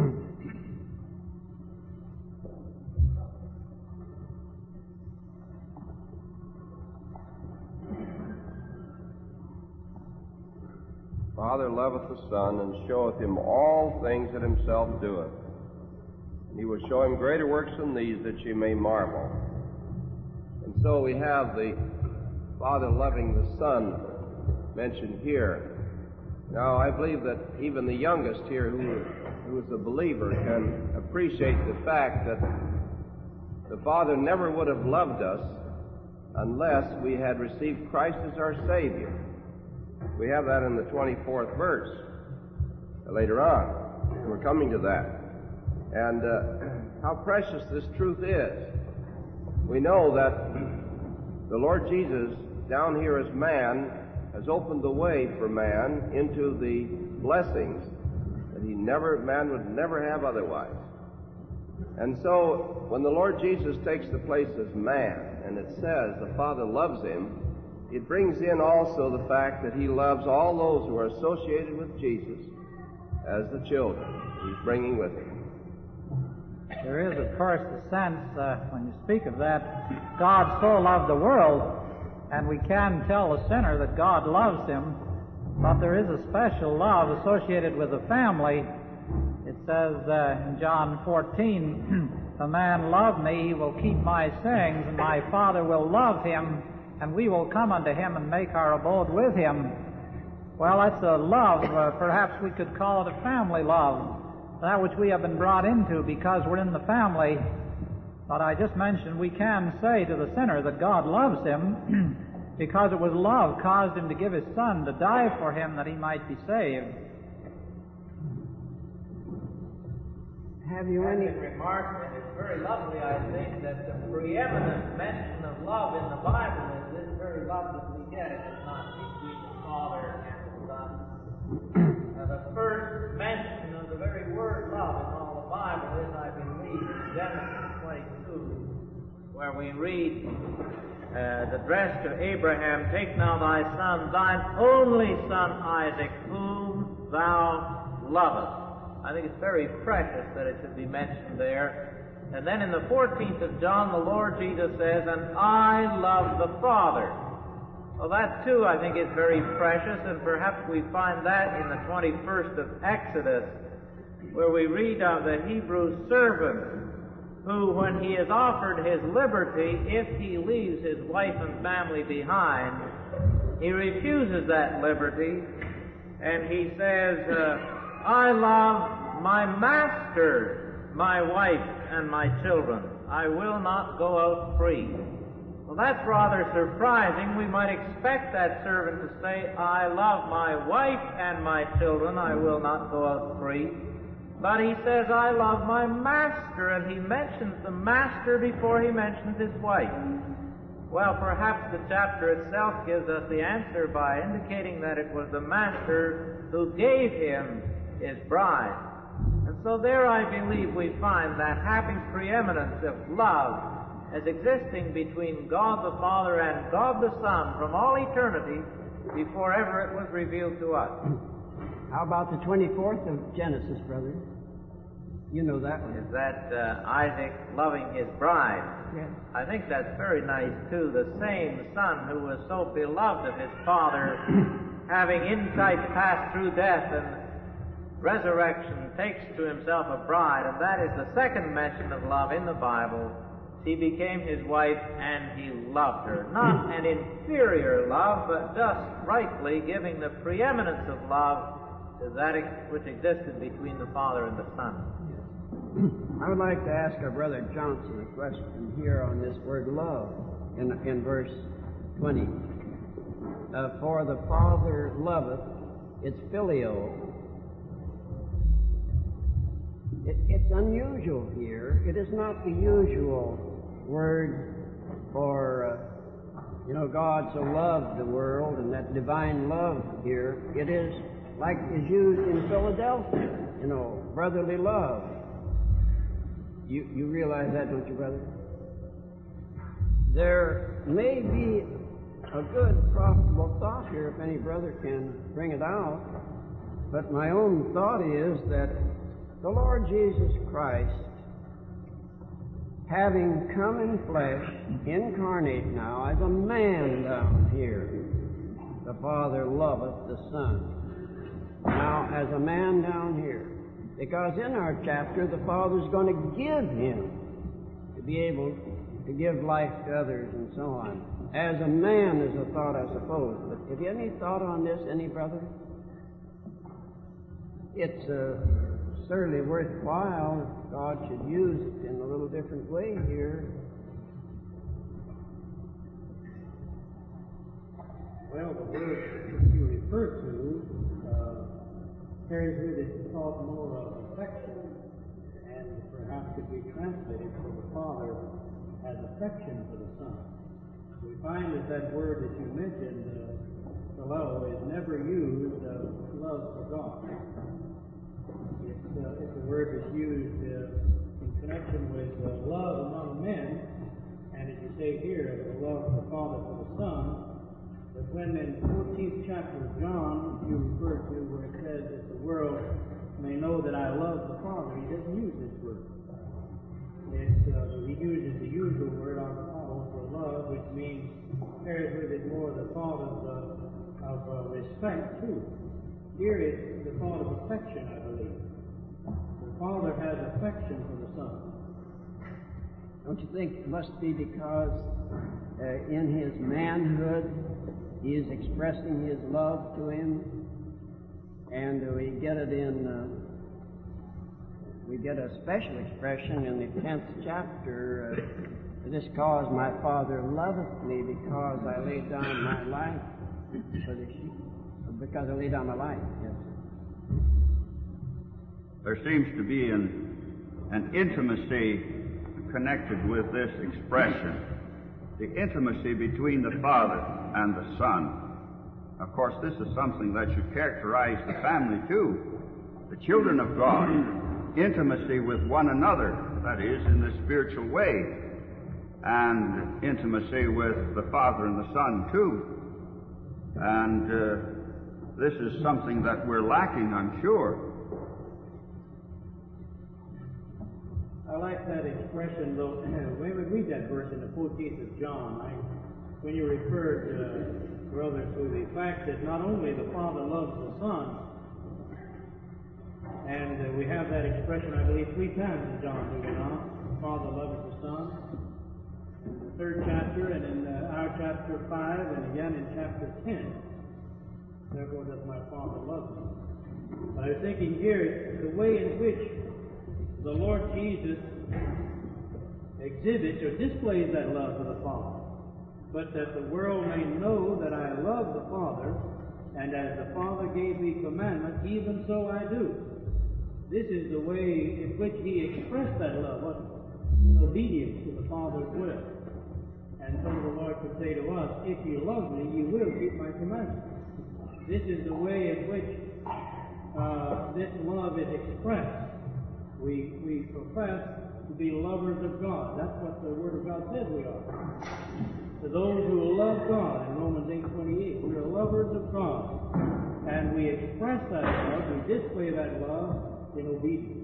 Father loveth the Son, and showeth him all things that himself doeth. And he will show him greater works than these, that ye may marvel. And so we have the Father loving the Son mentioned here. Now, I believe that even the youngest here who, who is a believer can appreciate the fact that the Father never would have loved us unless we had received Christ as our Savior. We have that in the twenty-fourth verse later on. We're coming to that. And uh, how precious this truth is. We know that the Lord Jesus, down here as man, has opened the way for man into the blessings that he never, man would never have otherwise. And so, when the Lord Jesus takes the place as man, and it says the Father loves him, it brings in also the fact that he loves all those who are associated with Jesus as the children he's bringing with him. There is, of course, the sense, uh, when you speak of that, God so loved the world, and we can tell a sinner that God loves him, but there is a special love associated with the family. It says uh, in John fourteen, "If a man love me, he will keep my sayings, and my Father will love him, and we will come unto him and make our abode with him." Well, that's a love, uh, perhaps we could call it a family love, that which we have been brought into because we're in the family. But I just mentioned we can say to the sinner that God loves him because it was love caused him to give his Son to die for him that he might be saved. Have you any... been remarked, and it's very lovely, I think, that the preeminent mention of love in the Bible is this very love that we get. It is not between the Father and the Son. Uh, the first mention of the very word love in all the Bible is, I believe, in Genesis twenty-two, where we read uh, addressed to Abraham, "Take now thy son, thine only son Isaac, whom thou lovest." I think it's very precious that it should be mentioned there. And then in the fourteenth of John, the Lord Jesus says, "And I love the Father." Well, that too, I think, is very precious, and perhaps we find that in the twenty-first of Exodus, where we read of the Hebrew servant who, when he is offered his liberty, if he leaves his wife and family behind, he refuses that liberty, and he says, uh, "I love my master, my wife, and my children. I will not go out free." Well, that's rather surprising. We might expect that servant to say, "I love my wife and my children. I will not go out free." But he says, "I love my master," and he mentions the master before he mentions his wife. Well, perhaps the chapter itself gives us the answer by indicating that it was the master who gave him his bride. And so there, I believe, we find that happy preeminence of love as existing between God the Father and God the Son from all eternity before ever it was revealed to us. How about the twenty-fourth of Genesis, brother? You know that one. Is that uh, Isaac loving his bride? Yes. I think that's very nice, too. The same son who was so beloved of his father, having insight passed through death and resurrection, takes to himself a bride, and that is the second mention of love in the Bible. She became his wife, and he loved her. Not an inferior love, but just rightly giving the preeminence of love to that which existed between the Father and the Son. I would like to ask our brother Johnson a question here on this word love in, in verse twenty. Uh, For the Father loveth, it's phileo. It, it's unusual here. It is not the usual word for, uh, you know, God so loved the world and that divine love here. It is like is used in Philadelphia, you know, brotherly love. You, you realize that, don't you, brother? There may be a good, profitable thought here if any brother can bring it out. But my own thought is that the Lord Jesus Christ, having come in flesh, incarnate now as a man down here, the Father loveth the Son. Now, as a man down here, because in our chapter, the Father's going to give him to be able to give life to others and so on. As a man is a thought, I suppose. But have you any thought on this, any brother? It's uh, certainly worthwhile if God should use it in a little different way here. Well, the word that you refer to uh, carries with it thought more of affection, and perhaps could be translated for the Father as affection for the Son. We find that that word that you mentioned, uh, phileo, is never used of love for God. It's, uh, it's a word that's used uh, in connection with uh, love among men, and as you say here, the love of the Father for the Son. But when in the fourteenth chapter of John, you refer to where it says that the world may know that I love the Father, he doesn't use this word. It's, uh, he uses the usual word, agapao, for love, which means, carries with it more the thought of, uh, of uh, respect, too. Here it's the thought of affection, I believe. The Father has affection for the Son. Don't you think it must be because uh, in his manhood he is expressing his love to him? And uh, we get it in, uh, we get a special expression in the tenth chapter. Uh, For this cause my Father loveth me, because I lay down my life for the sheep. Because I lay down my life, yes. There seems to be an, an intimacy connected with this expression. The intimacy between the Father and the Son. Of course, this is something that should characterize the family too. The children of God, intimacy with one another, that is, in the spiritual way, and intimacy with the Father and the Son too. And uh, this is something that we're lacking, I'm sure. I like that expression, though. When we read that verse in the fourteenth of John, I, when you referred, uh, brother, to the fact that not only the Father loves the Son, and uh, we have that expression, I believe, three times in John, do we not? The Father loves the Son. In the third chapter, and in uh, our chapter five, and again in chapter ten. Therefore does my Father love me. But I was thinking here, the way in which the Lord Jesus exhibits or displays that love for the Father, but that the world may know that I love the Father, and as the Father gave me commandment, even so I do. This is the way in which he expressed that love, wasn't it? In obedience to the Father's will. And so the Lord could say to us, if you love me, you will keep my commandments. This is the way in which uh, this love is expressed. We, we profess to be lovers of God. That's what the Word of God says we are. To those who love God, in Romans eight twenty-eight, we are lovers of God. And we express that love, we display that love in obedience.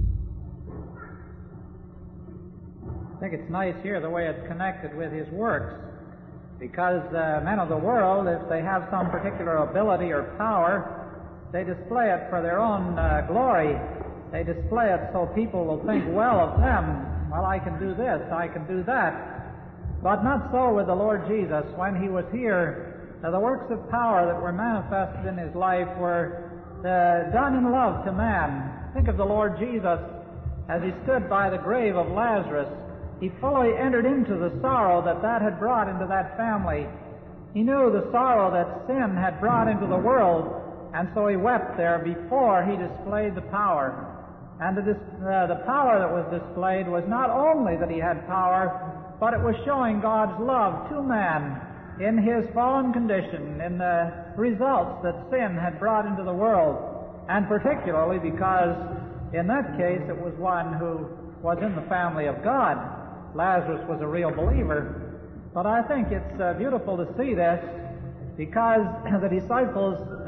I think it's nice here the way it's connected with his works, because uh, men of the world, if they have some particular ability or power, they display it for their own uh, glory. They display it so people will think well of them. Well, I can do this, I can do that. But not so with the Lord Jesus. When he was here, uh, the works of power that were manifested in his life were uh, done in love to man. Think of the Lord Jesus as he stood by the grave of Lazarus. He fully entered into the sorrow that that had brought into that family. He knew the sorrow that sin had brought into the world, and so he wept there before he displayed the power. And the, uh, the power that was displayed was not only that he had power, but it was showing God's love to man in his fallen condition, in the results that sin had brought into the world, and particularly because in that case it was one who was in the family of God. Lazarus was a real believer. But I think it's uh, beautiful to see this, because the disciples, uh,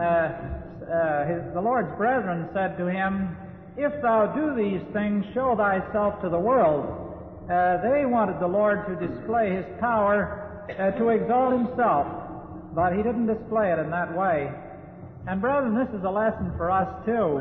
uh, his, the Lord's brethren said to him, if thou do these things, show thyself to the world. Uh, they wanted the Lord to display his power, uh, to exalt himself, but he didn't display it in that way. And brethren, this is a lesson for us too.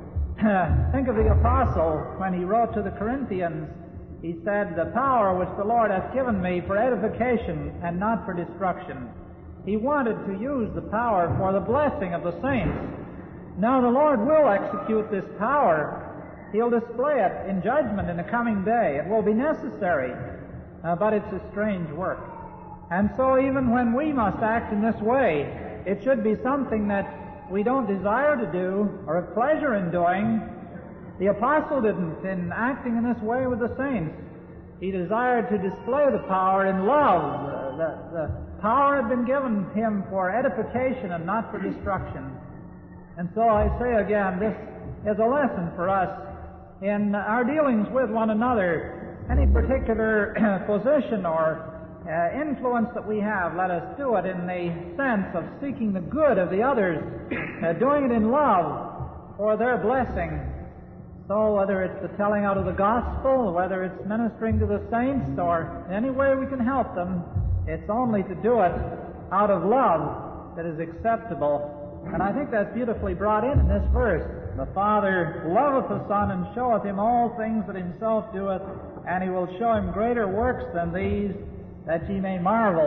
Think of the apostle when he wrote to the Corinthians. He said, the power which the Lord hath given me for edification and not for destruction. He wanted to use the power for the blessing of the saints. Now the Lord will execute this power. He'll display it in judgment in the coming day. It will be necessary, uh, but it's a strange work. And so even when we must act in this way, it should be something that we don't desire to do or have pleasure in doing. The apostle didn't in acting in this way with the saints. He desired to display the power in love. The, the power had been given him for edification and not for destruction. And so I say again, this is a lesson for us in our dealings with one another. Any particular position or uh, influence that we have, let us do it in the sense of seeking the good of the others, uh, doing it in love for their blessing. So whether it's the telling out of the gospel, whether it's ministering to the saints, or any way we can help them, it's only to do it out of love that is acceptable. And I think that's beautifully brought in in this verse. The Father loveth the Son, and showeth him all things that himself doeth, and he will show him greater works than these, that ye may marvel.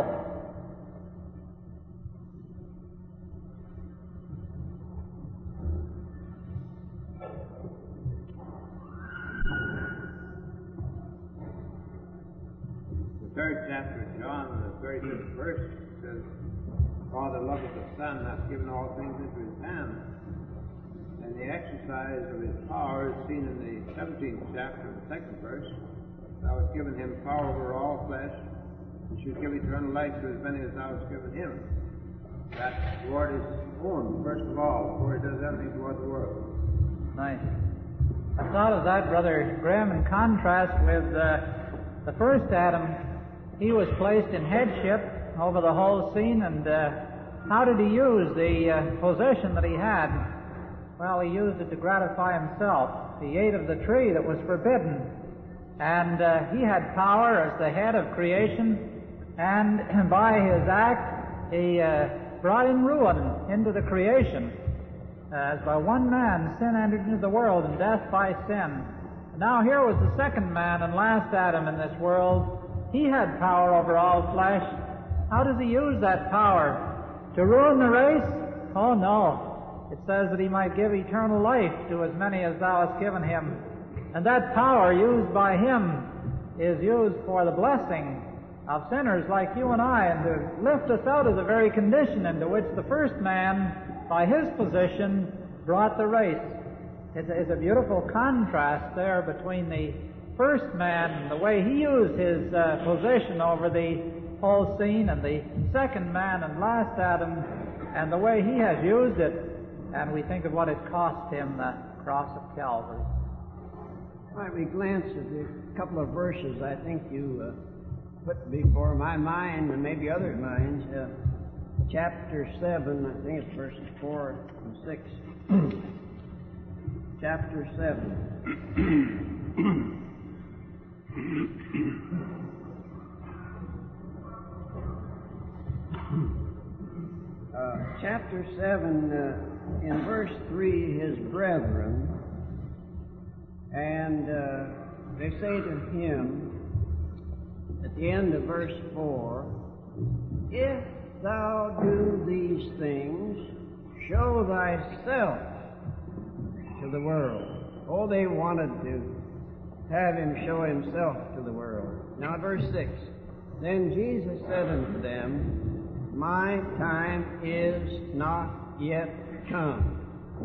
The third chapter of John, the thirty-fifth verse, says, Father loveth the Son, hath given all things into his hand. And the exercise of his power is seen in the seventeenth chapter, the second verse. Thou hast given him power over all flesh, and should give eternal life to as many as thou hast given him. that toward his own, first of all, before he does anything toward the world. Nice. I thought of that, Brother Graham, in contrast with uh, the first Adam. He was placed in headship over the whole scene, and uh, how did he use the uh, position that he had? Well, he used it to gratify himself. He ate of the tree that was forbidden, and uh, he had power as the head of creation, and by his act, he uh, brought in ruin into the creation. As by one man sin entered into the world, and death by sin. Now here was the second man and last Adam in this world. He had power over all flesh. How does he use that power? To ruin the race? Oh no. It says that he might give eternal life to as many as thou hast given him. And that power used by him is used for the blessing of sinners like you and I, and to lift us out of the very condition into which the first man, by his position, brought the race. It's a, it's a beautiful contrast there between the first man and the way he used his uh, position over the whole scene, and the second man and last Adam, and the way he has used it. And we think of what it cost him, the cross of Calvary. Might we glance at a couple of verses I think you uh, put before my mind and maybe other minds. Uh, Chapter seven, I think it's verses four and six. Chapter seven. uh, chapter seven, uh, in verse three, his brethren, and uh, they say to him, at the end of verse four, if thou do these things, show thyself to the world. Oh, they wanted to have him show himself to the world. Now, verse six. Then Jesus said unto them, my time is not yet come.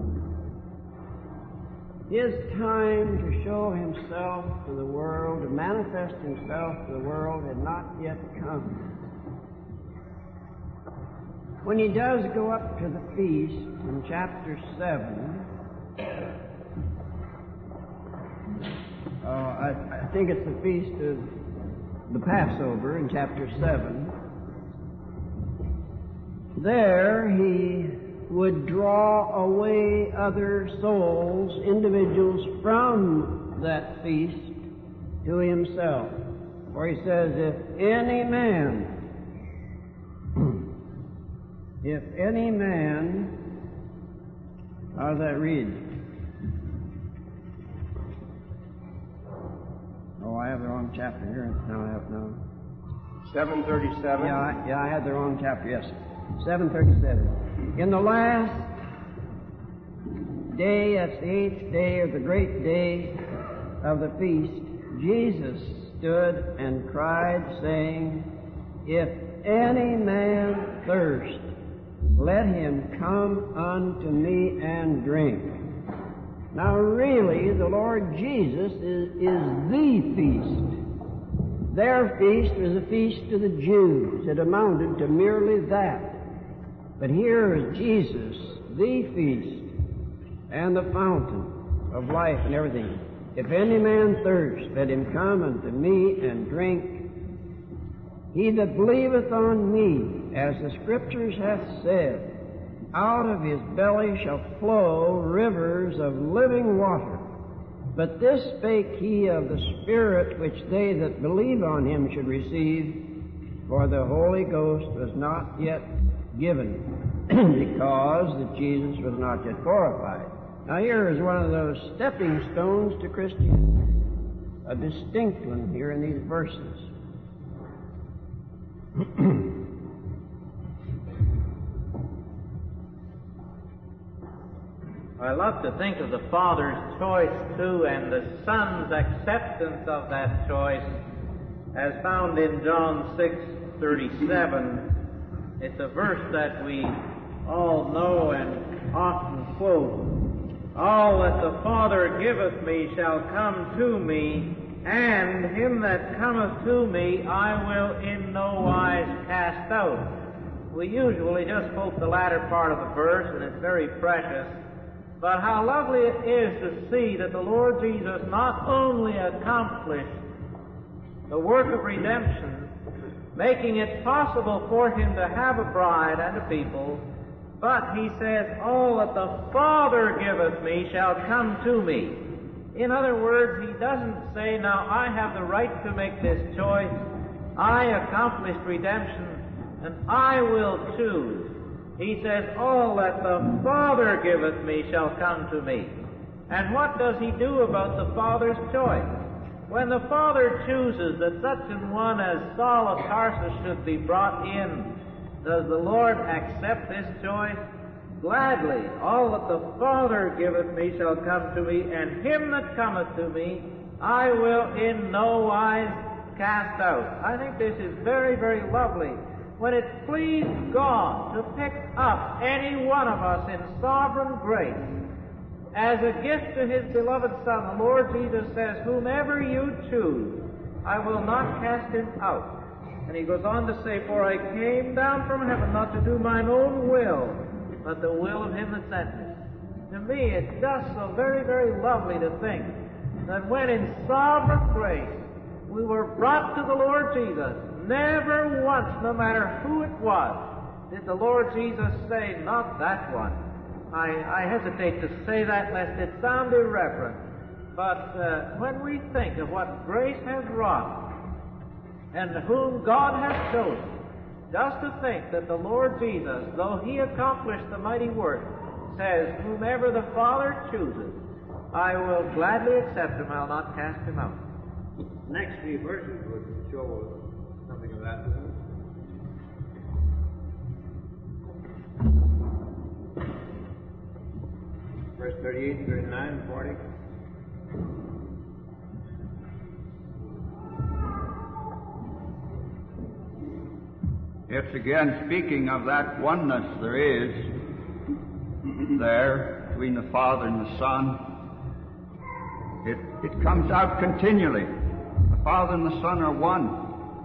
His time to show himself to the world, to manifest himself to the world, had not yet come. When he does go up to the feast in chapter seven, uh, I, I think it's the feast of the Passover in chapter seven, there he would draw away other souls, individuals from that feast to himself. For he says, if any man If any man, how does that read? Oh, I have the wrong chapter here. No, I have no. seven thirty-seven? Yeah, I, yeah, I had the wrong chapter, yes. seven thirty-seven. In the last day, that's the eighth day, or the great day of the feast, Jesus stood and cried, saying, if any man thirst, let him come unto me and drink. Now really, the Lord Jesus is, is the feast. Their feast was a feast to the Jews. It amounted to merely that. But here is Jesus, the feast, and the fountain of life and everything. If any man thirst, let him come unto me and drink. He that believeth on me, as the Scriptures hath said, out of his belly shall flow rivers of living water. But this spake he of the Spirit which they that believe on him should receive, for the Holy Ghost was not yet given, because that Jesus was not yet glorified. Now here is one of those stepping stones to Christianity, a distinct one here in these verses. I love to think of the Father's choice, too, and the Son's acceptance of that choice, as found in John six thirty-seven. It's a verse that we all know and often quote. All that the Father giveth me shall come to me, and him that cometh to me I will in no wise cast out. we usually just quote the latter part of the verse, and it's very precious. But how lovely it is to see that the Lord Jesus not only accomplished the work of redemption, making it possible for him to have a bride and a people, but he says, all that the Father giveth me shall come to me. In other words, he doesn't say, now I have the right to make this choice. I accomplished redemption, and I will choose. He says, all that the Father giveth me shall come to me. And what does he do about the Father's choice? When the Father chooses that such an one as Saul of Tarsus should be brought in, does the Lord accept this choice? Gladly. All that the Father giveth me shall come to me, and him that cometh to me I will in no wise cast out. I think this is very, very lovely. When it pleased God to pick up any one of us in sovereign grace as a gift to his beloved Son, the Lord Jesus says, whomever you choose, I will not cast him out. And he goes on to say, for I came down from heaven not to do mine own will, but the will of him that sent me. To me, it's just so very, very lovely to think that when in sovereign grace we were brought to the Lord Jesus, never once, no matter who it was, did the Lord Jesus say, not that one. I, I hesitate to say that lest it sound irreverent. But uh, when we think of what grace has wrought and whom God has chosen, just to think that the Lord Jesus, though he accomplished the mighty work, says, whomever the Father chooses, I will gladly accept him, I'll not cast him out. The next three verses would show something of that. Verse thirty-eight, thirty-nine, forty. It's again speaking of that oneness there is there between the Father and the Son. It, it comes out continually. The Father and the Son are one.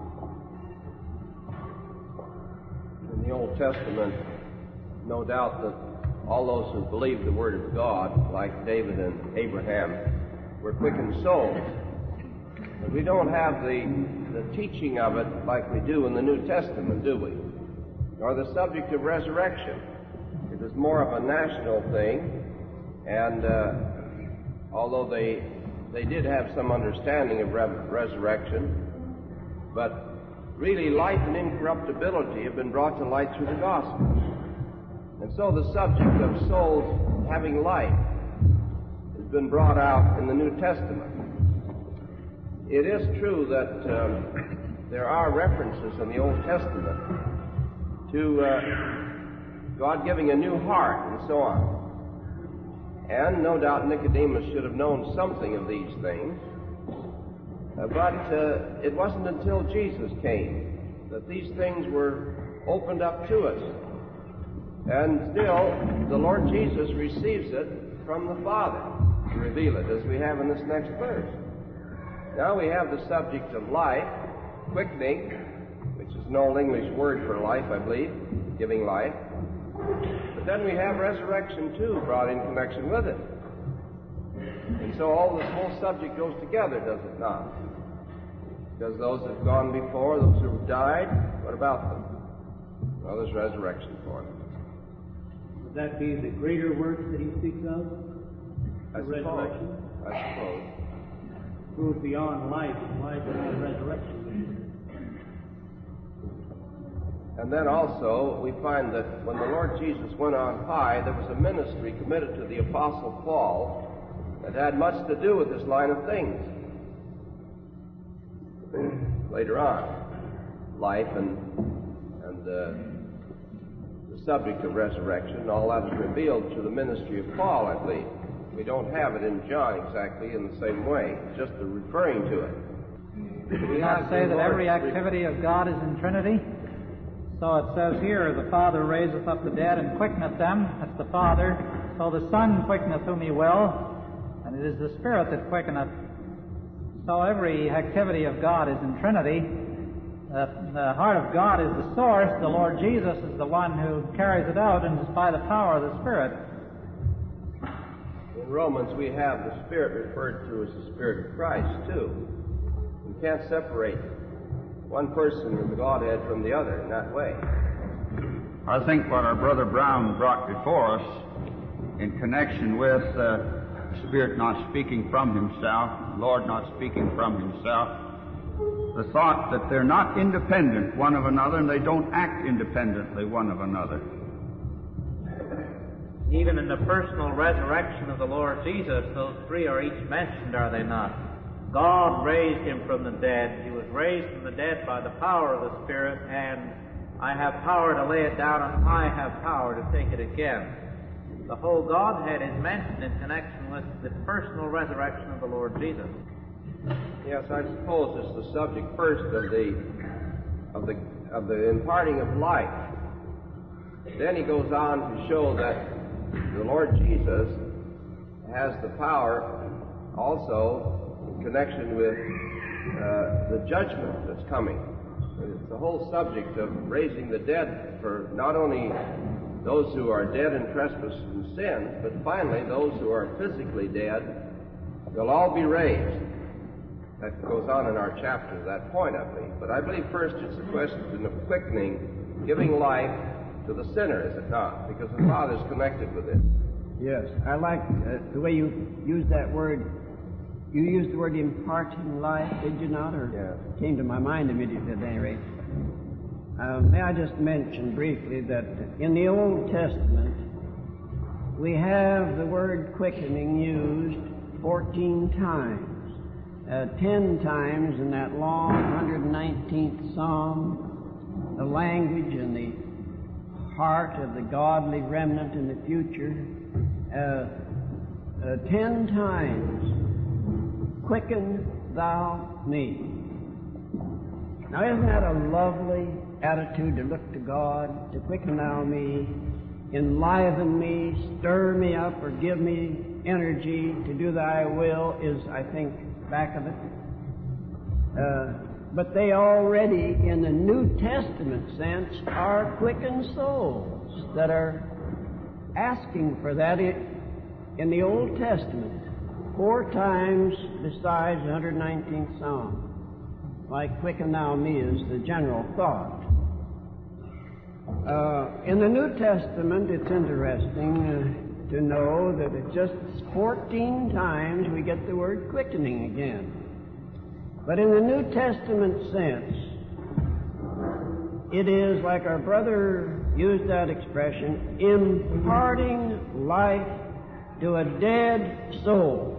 In the Old Testament, no doubt that all those who believed the Word of God, like David and Abraham, were quickened souls. But we don't have the, the teaching of it like we do in the New Testament, do we? Nor the subject of resurrection. It is more of a national thing, and uh, although they they did have some understanding of re- resurrection, but really life and incorruptibility have been brought to light through the gospel. And so the subject of souls having life has been brought out in the New Testament. It is true that um, there are references in the Old Testament to uh, God giving a new heart and so on. And no doubt Nicodemus should have known something of these things. Uh, but uh, it wasn't until Jesus came that these things were opened up to us. And still, the Lord Jesus receives it from the Father to reveal it, as we have in this next verse. Now we have the subject of life, quickening, which is an old English word for life, I believe, giving life. But then we have resurrection, too, brought in connection with it. And so all this whole subject goes together, does it not? Because those that have gone before, those who have died, what about them? Well, there's resurrection for them. Would that be the greater works that he speaks of? I The suppose. resurrection? I suppose. Goes beyond life, life and resurrection. And then also, we find that when the Lord Jesus went on high, there was a ministry committed to the Apostle Paul that had much to do with this line of things. Later on, life and and uh, the subject of resurrection, all that is revealed through the ministry of Paul, I believe. We don't have it in John exactly in the same way, just the referring to it. Did we not say that every activity of God is in Trinity? So it says here, the Father raiseth up the dead and quickeneth them. That's the Father. So the Son quickeneth whom he will, and it is the Spirit that quickeneth. So every activity of God is in Trinity. Uh, the heart of God is the source. The Lord Jesus is the one who carries it out, and it's by the power of the Spirit. In Romans, we have the Spirit referred to as the Spirit of Christ, too. We can't separate one person of the Godhead from the other in that way. I think what our brother Brown brought before us in connection with uh, Spirit not speaking from himself, Lord not speaking from himself, the thought that they're not independent one of another and they don't act independently one of another. Even in the personal resurrection of the Lord Jesus, those three are each mentioned, are they not? God raised him from the dead. He was raised from the dead by the power of the Spirit, and I have power to lay it down, and I have power to take it again. The whole Godhead is mentioned in connection with the personal resurrection of the Lord Jesus. Yes, I suppose it's the subject first of the of the of the imparting of life. Then he goes on to show that the Lord Jesus has the power also in connection with uh, the judgment that's coming. It's the whole subject of raising the dead for not only those who are dead in trespasses and sins, but finally those who are physically dead, they'll all be raised. That goes on in our chapter to that point, I believe. But I believe first it's a question of quickening, giving life to the sinner, is it not? Because the Father is connected with it. Yes, I like uh, the way you used that word. You used the word imparting life, did you not? Or yes. It came to my mind immediately at any rate. Uh, may I just mention briefly that in the Old Testament we have the word quickening used fourteen times. Uh, ten times in that long one hundred nineteenth Psalm, the language and the heart of the godly remnant in the future. Uh, uh, ten times, quicken thou me. Now isn't that a lovely attitude to look to God, to quicken thou me, enliven me, stir me up, or give me energy to do thy will is, I think, back of it. Uh, but they already, in the New Testament sense, are quickened souls that are asking for that in the Old Testament, four times besides the one hundred nineteenth Psalm. Like quicken thou me is the general thought. Uh, in the New Testament, it's interesting uh, to know that it's just fourteen times we get the word quickening again. But in the New Testament sense, it is, like our brother used that expression, imparting life to a dead soul.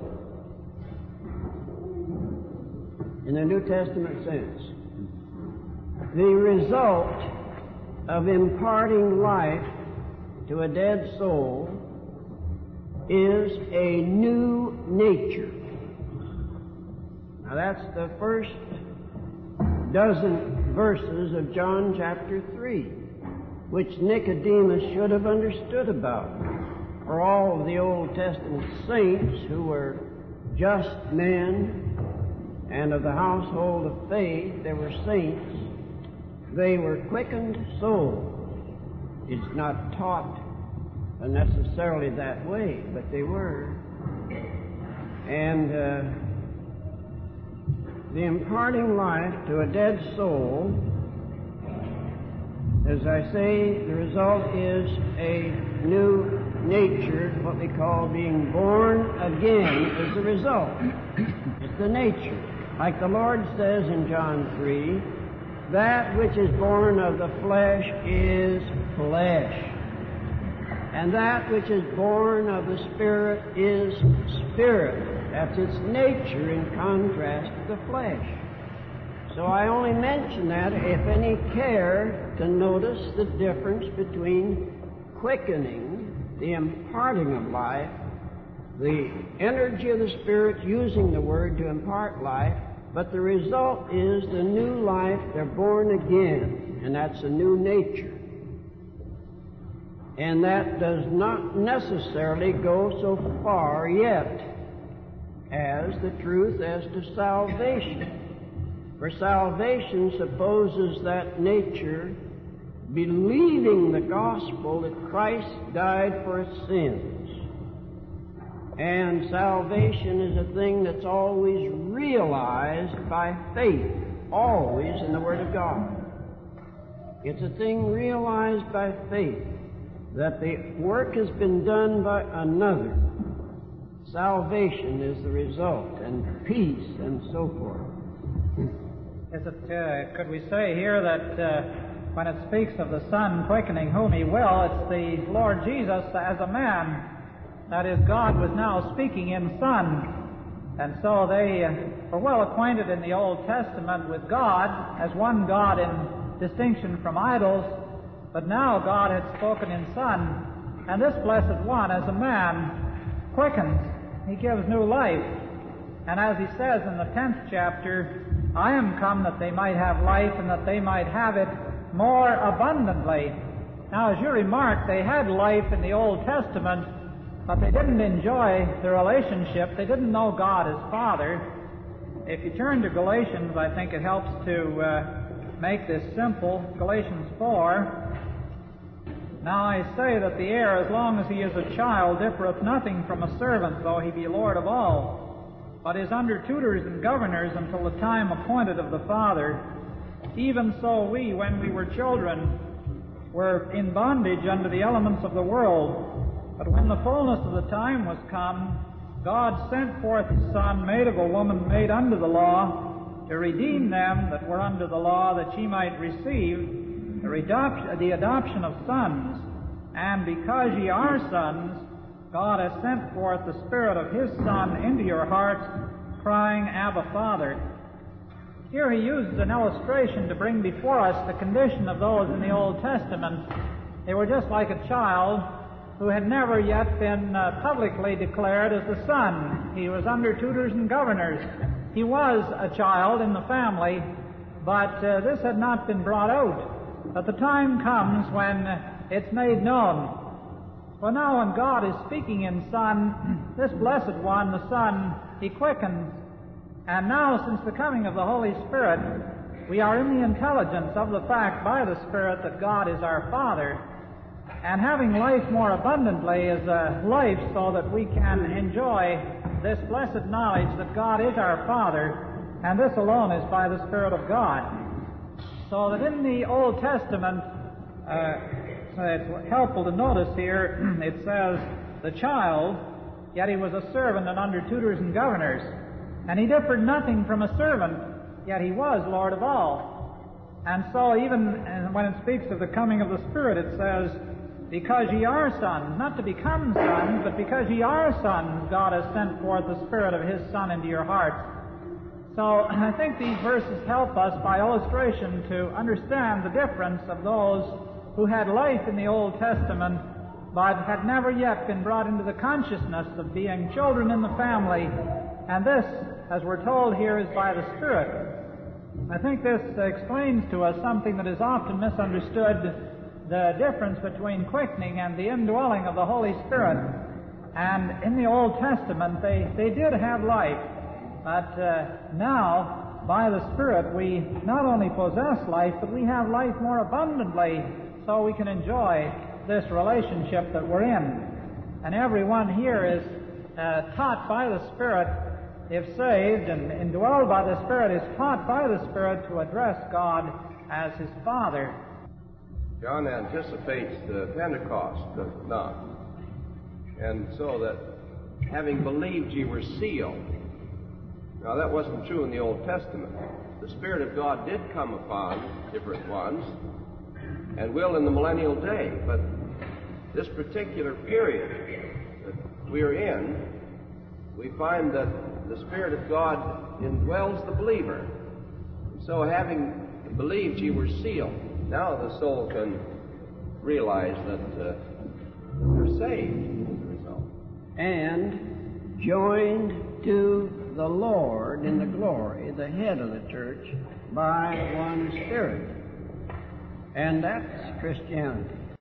In the New Testament sense, the result of imparting life to a dead soul is a new nature. Now that's the first dozen verses of John chapter three, which Nicodemus should have understood about. For all of the Old Testament saints who were just men and of the household of faith, they were saints, they were quickened souls. It's not taught necessarily that way, but they were. And uh, the imparting life to a dead soul, as I say, the result is a new nature, what we call being born again is the result. It's the nature. Like the Lord says in John three, that which is born of the flesh is flesh, and that which is born of the Spirit is spirit. That's its nature in contrast to the flesh. So I only mention that if any care to notice the difference between quickening, the imparting of life, the energy of the Spirit using the Word to impart life, but the result is the new life, they're born again, and that's a new nature. And that does not necessarily go so far yet as the truth as to salvation. For salvation supposes that nature believing the gospel that Christ died for its sins. And salvation is a thing that's always realized by faith, always in the Word of God. It's a thing realized by faith, that the work has been done by another. Salvation is the result, and peace, and so forth. Is it, uh, could we say here that uh, when it speaks of the Son quickening whom He will, it's the Lord Jesus as a man. That is, God was now speaking in Son. And so they uh, were well acquainted in the Old Testament with God as one God in distinction from idols, but now God had spoken in Son, and this blessed one as a man quickens. He gives new life. And as He says in the tenth chapter, I am come that they might have life and that they might have it more abundantly. Now, as you remarked, they had life in the Old Testament, but they didn't enjoy the relationship. They didn't know God as Father. If you turn to Galatians, I think it helps to uh, make this simple. Galatians four. Now I say that the heir, as long as he is a child, differeth nothing from a servant, though he be Lord of all, but is under tutors and governors until the time appointed of the Father. Even so we, when we were children, were in bondage under the elements of the world. But when the fullness of the time was come, God sent forth His Son, made of a woman, made under the law, to redeem them that were under the law, that ye might receive the, redop- the adoption of sons. And because ye are sons, God has sent forth the Spirit of His Son into your hearts, crying, Abba, Father. Here he uses an illustration to bring before us the condition of those in the Old Testament. They were just like a child who had never yet been uh, publicly declared as the son. He was under tutors and governors. He was a child in the family, but uh, this had not been brought out. But the time comes when it's made known. Well, now when God is speaking in Son, this blessed one, the Son, He quickens. And now, since the coming of the Holy Spirit, we are in the intelligence of the fact by the Spirit that God is our Father. And having life more abundantly is a life so that we can enjoy this blessed knowledge that God is our Father, and this alone is by the Spirit of God. So that in the Old Testament, uh, it's helpful to notice here, it says, the child, yet he was a servant and under tutors and governors. And he differed nothing from a servant, yet he was Lord of all. And so even when it speaks of the coming of the Spirit, it says, because ye are sons, not to become sons, but because ye are sons, God has sent forth the Spirit of His Son into your hearts. So I think these verses help us by illustration to understand the difference of those who had life in the Old Testament, but had never yet been brought into the consciousness of being children in the family. And this, as we're told here, is by the Spirit. I think this explains to us something that is often misunderstood, the difference between quickening and the indwelling of the Holy Spirit. And in the Old Testament, they, they did have life. But uh, now, by the Spirit, we not only possess life, but we have life more abundantly, so we can enjoy this relationship that we're in. And everyone here is uh, taught by the Spirit, if saved and indwelled by the Spirit, is taught by the Spirit to address God as His Father. John anticipates the Pentecost, does it not? And so that, having believed ye were sealed. Now, that wasn't true in the Old Testament. The Spirit of God did come upon different ones, and will in the millennial day. But this particular period that we are in, we find that the Spirit of God indwells the believer. And so, having believed ye were sealed, now the soul can realize that uh, they're saved as a result. And joined to the Lord in the glory, the head of the church, by one Spirit. And that's Christianity.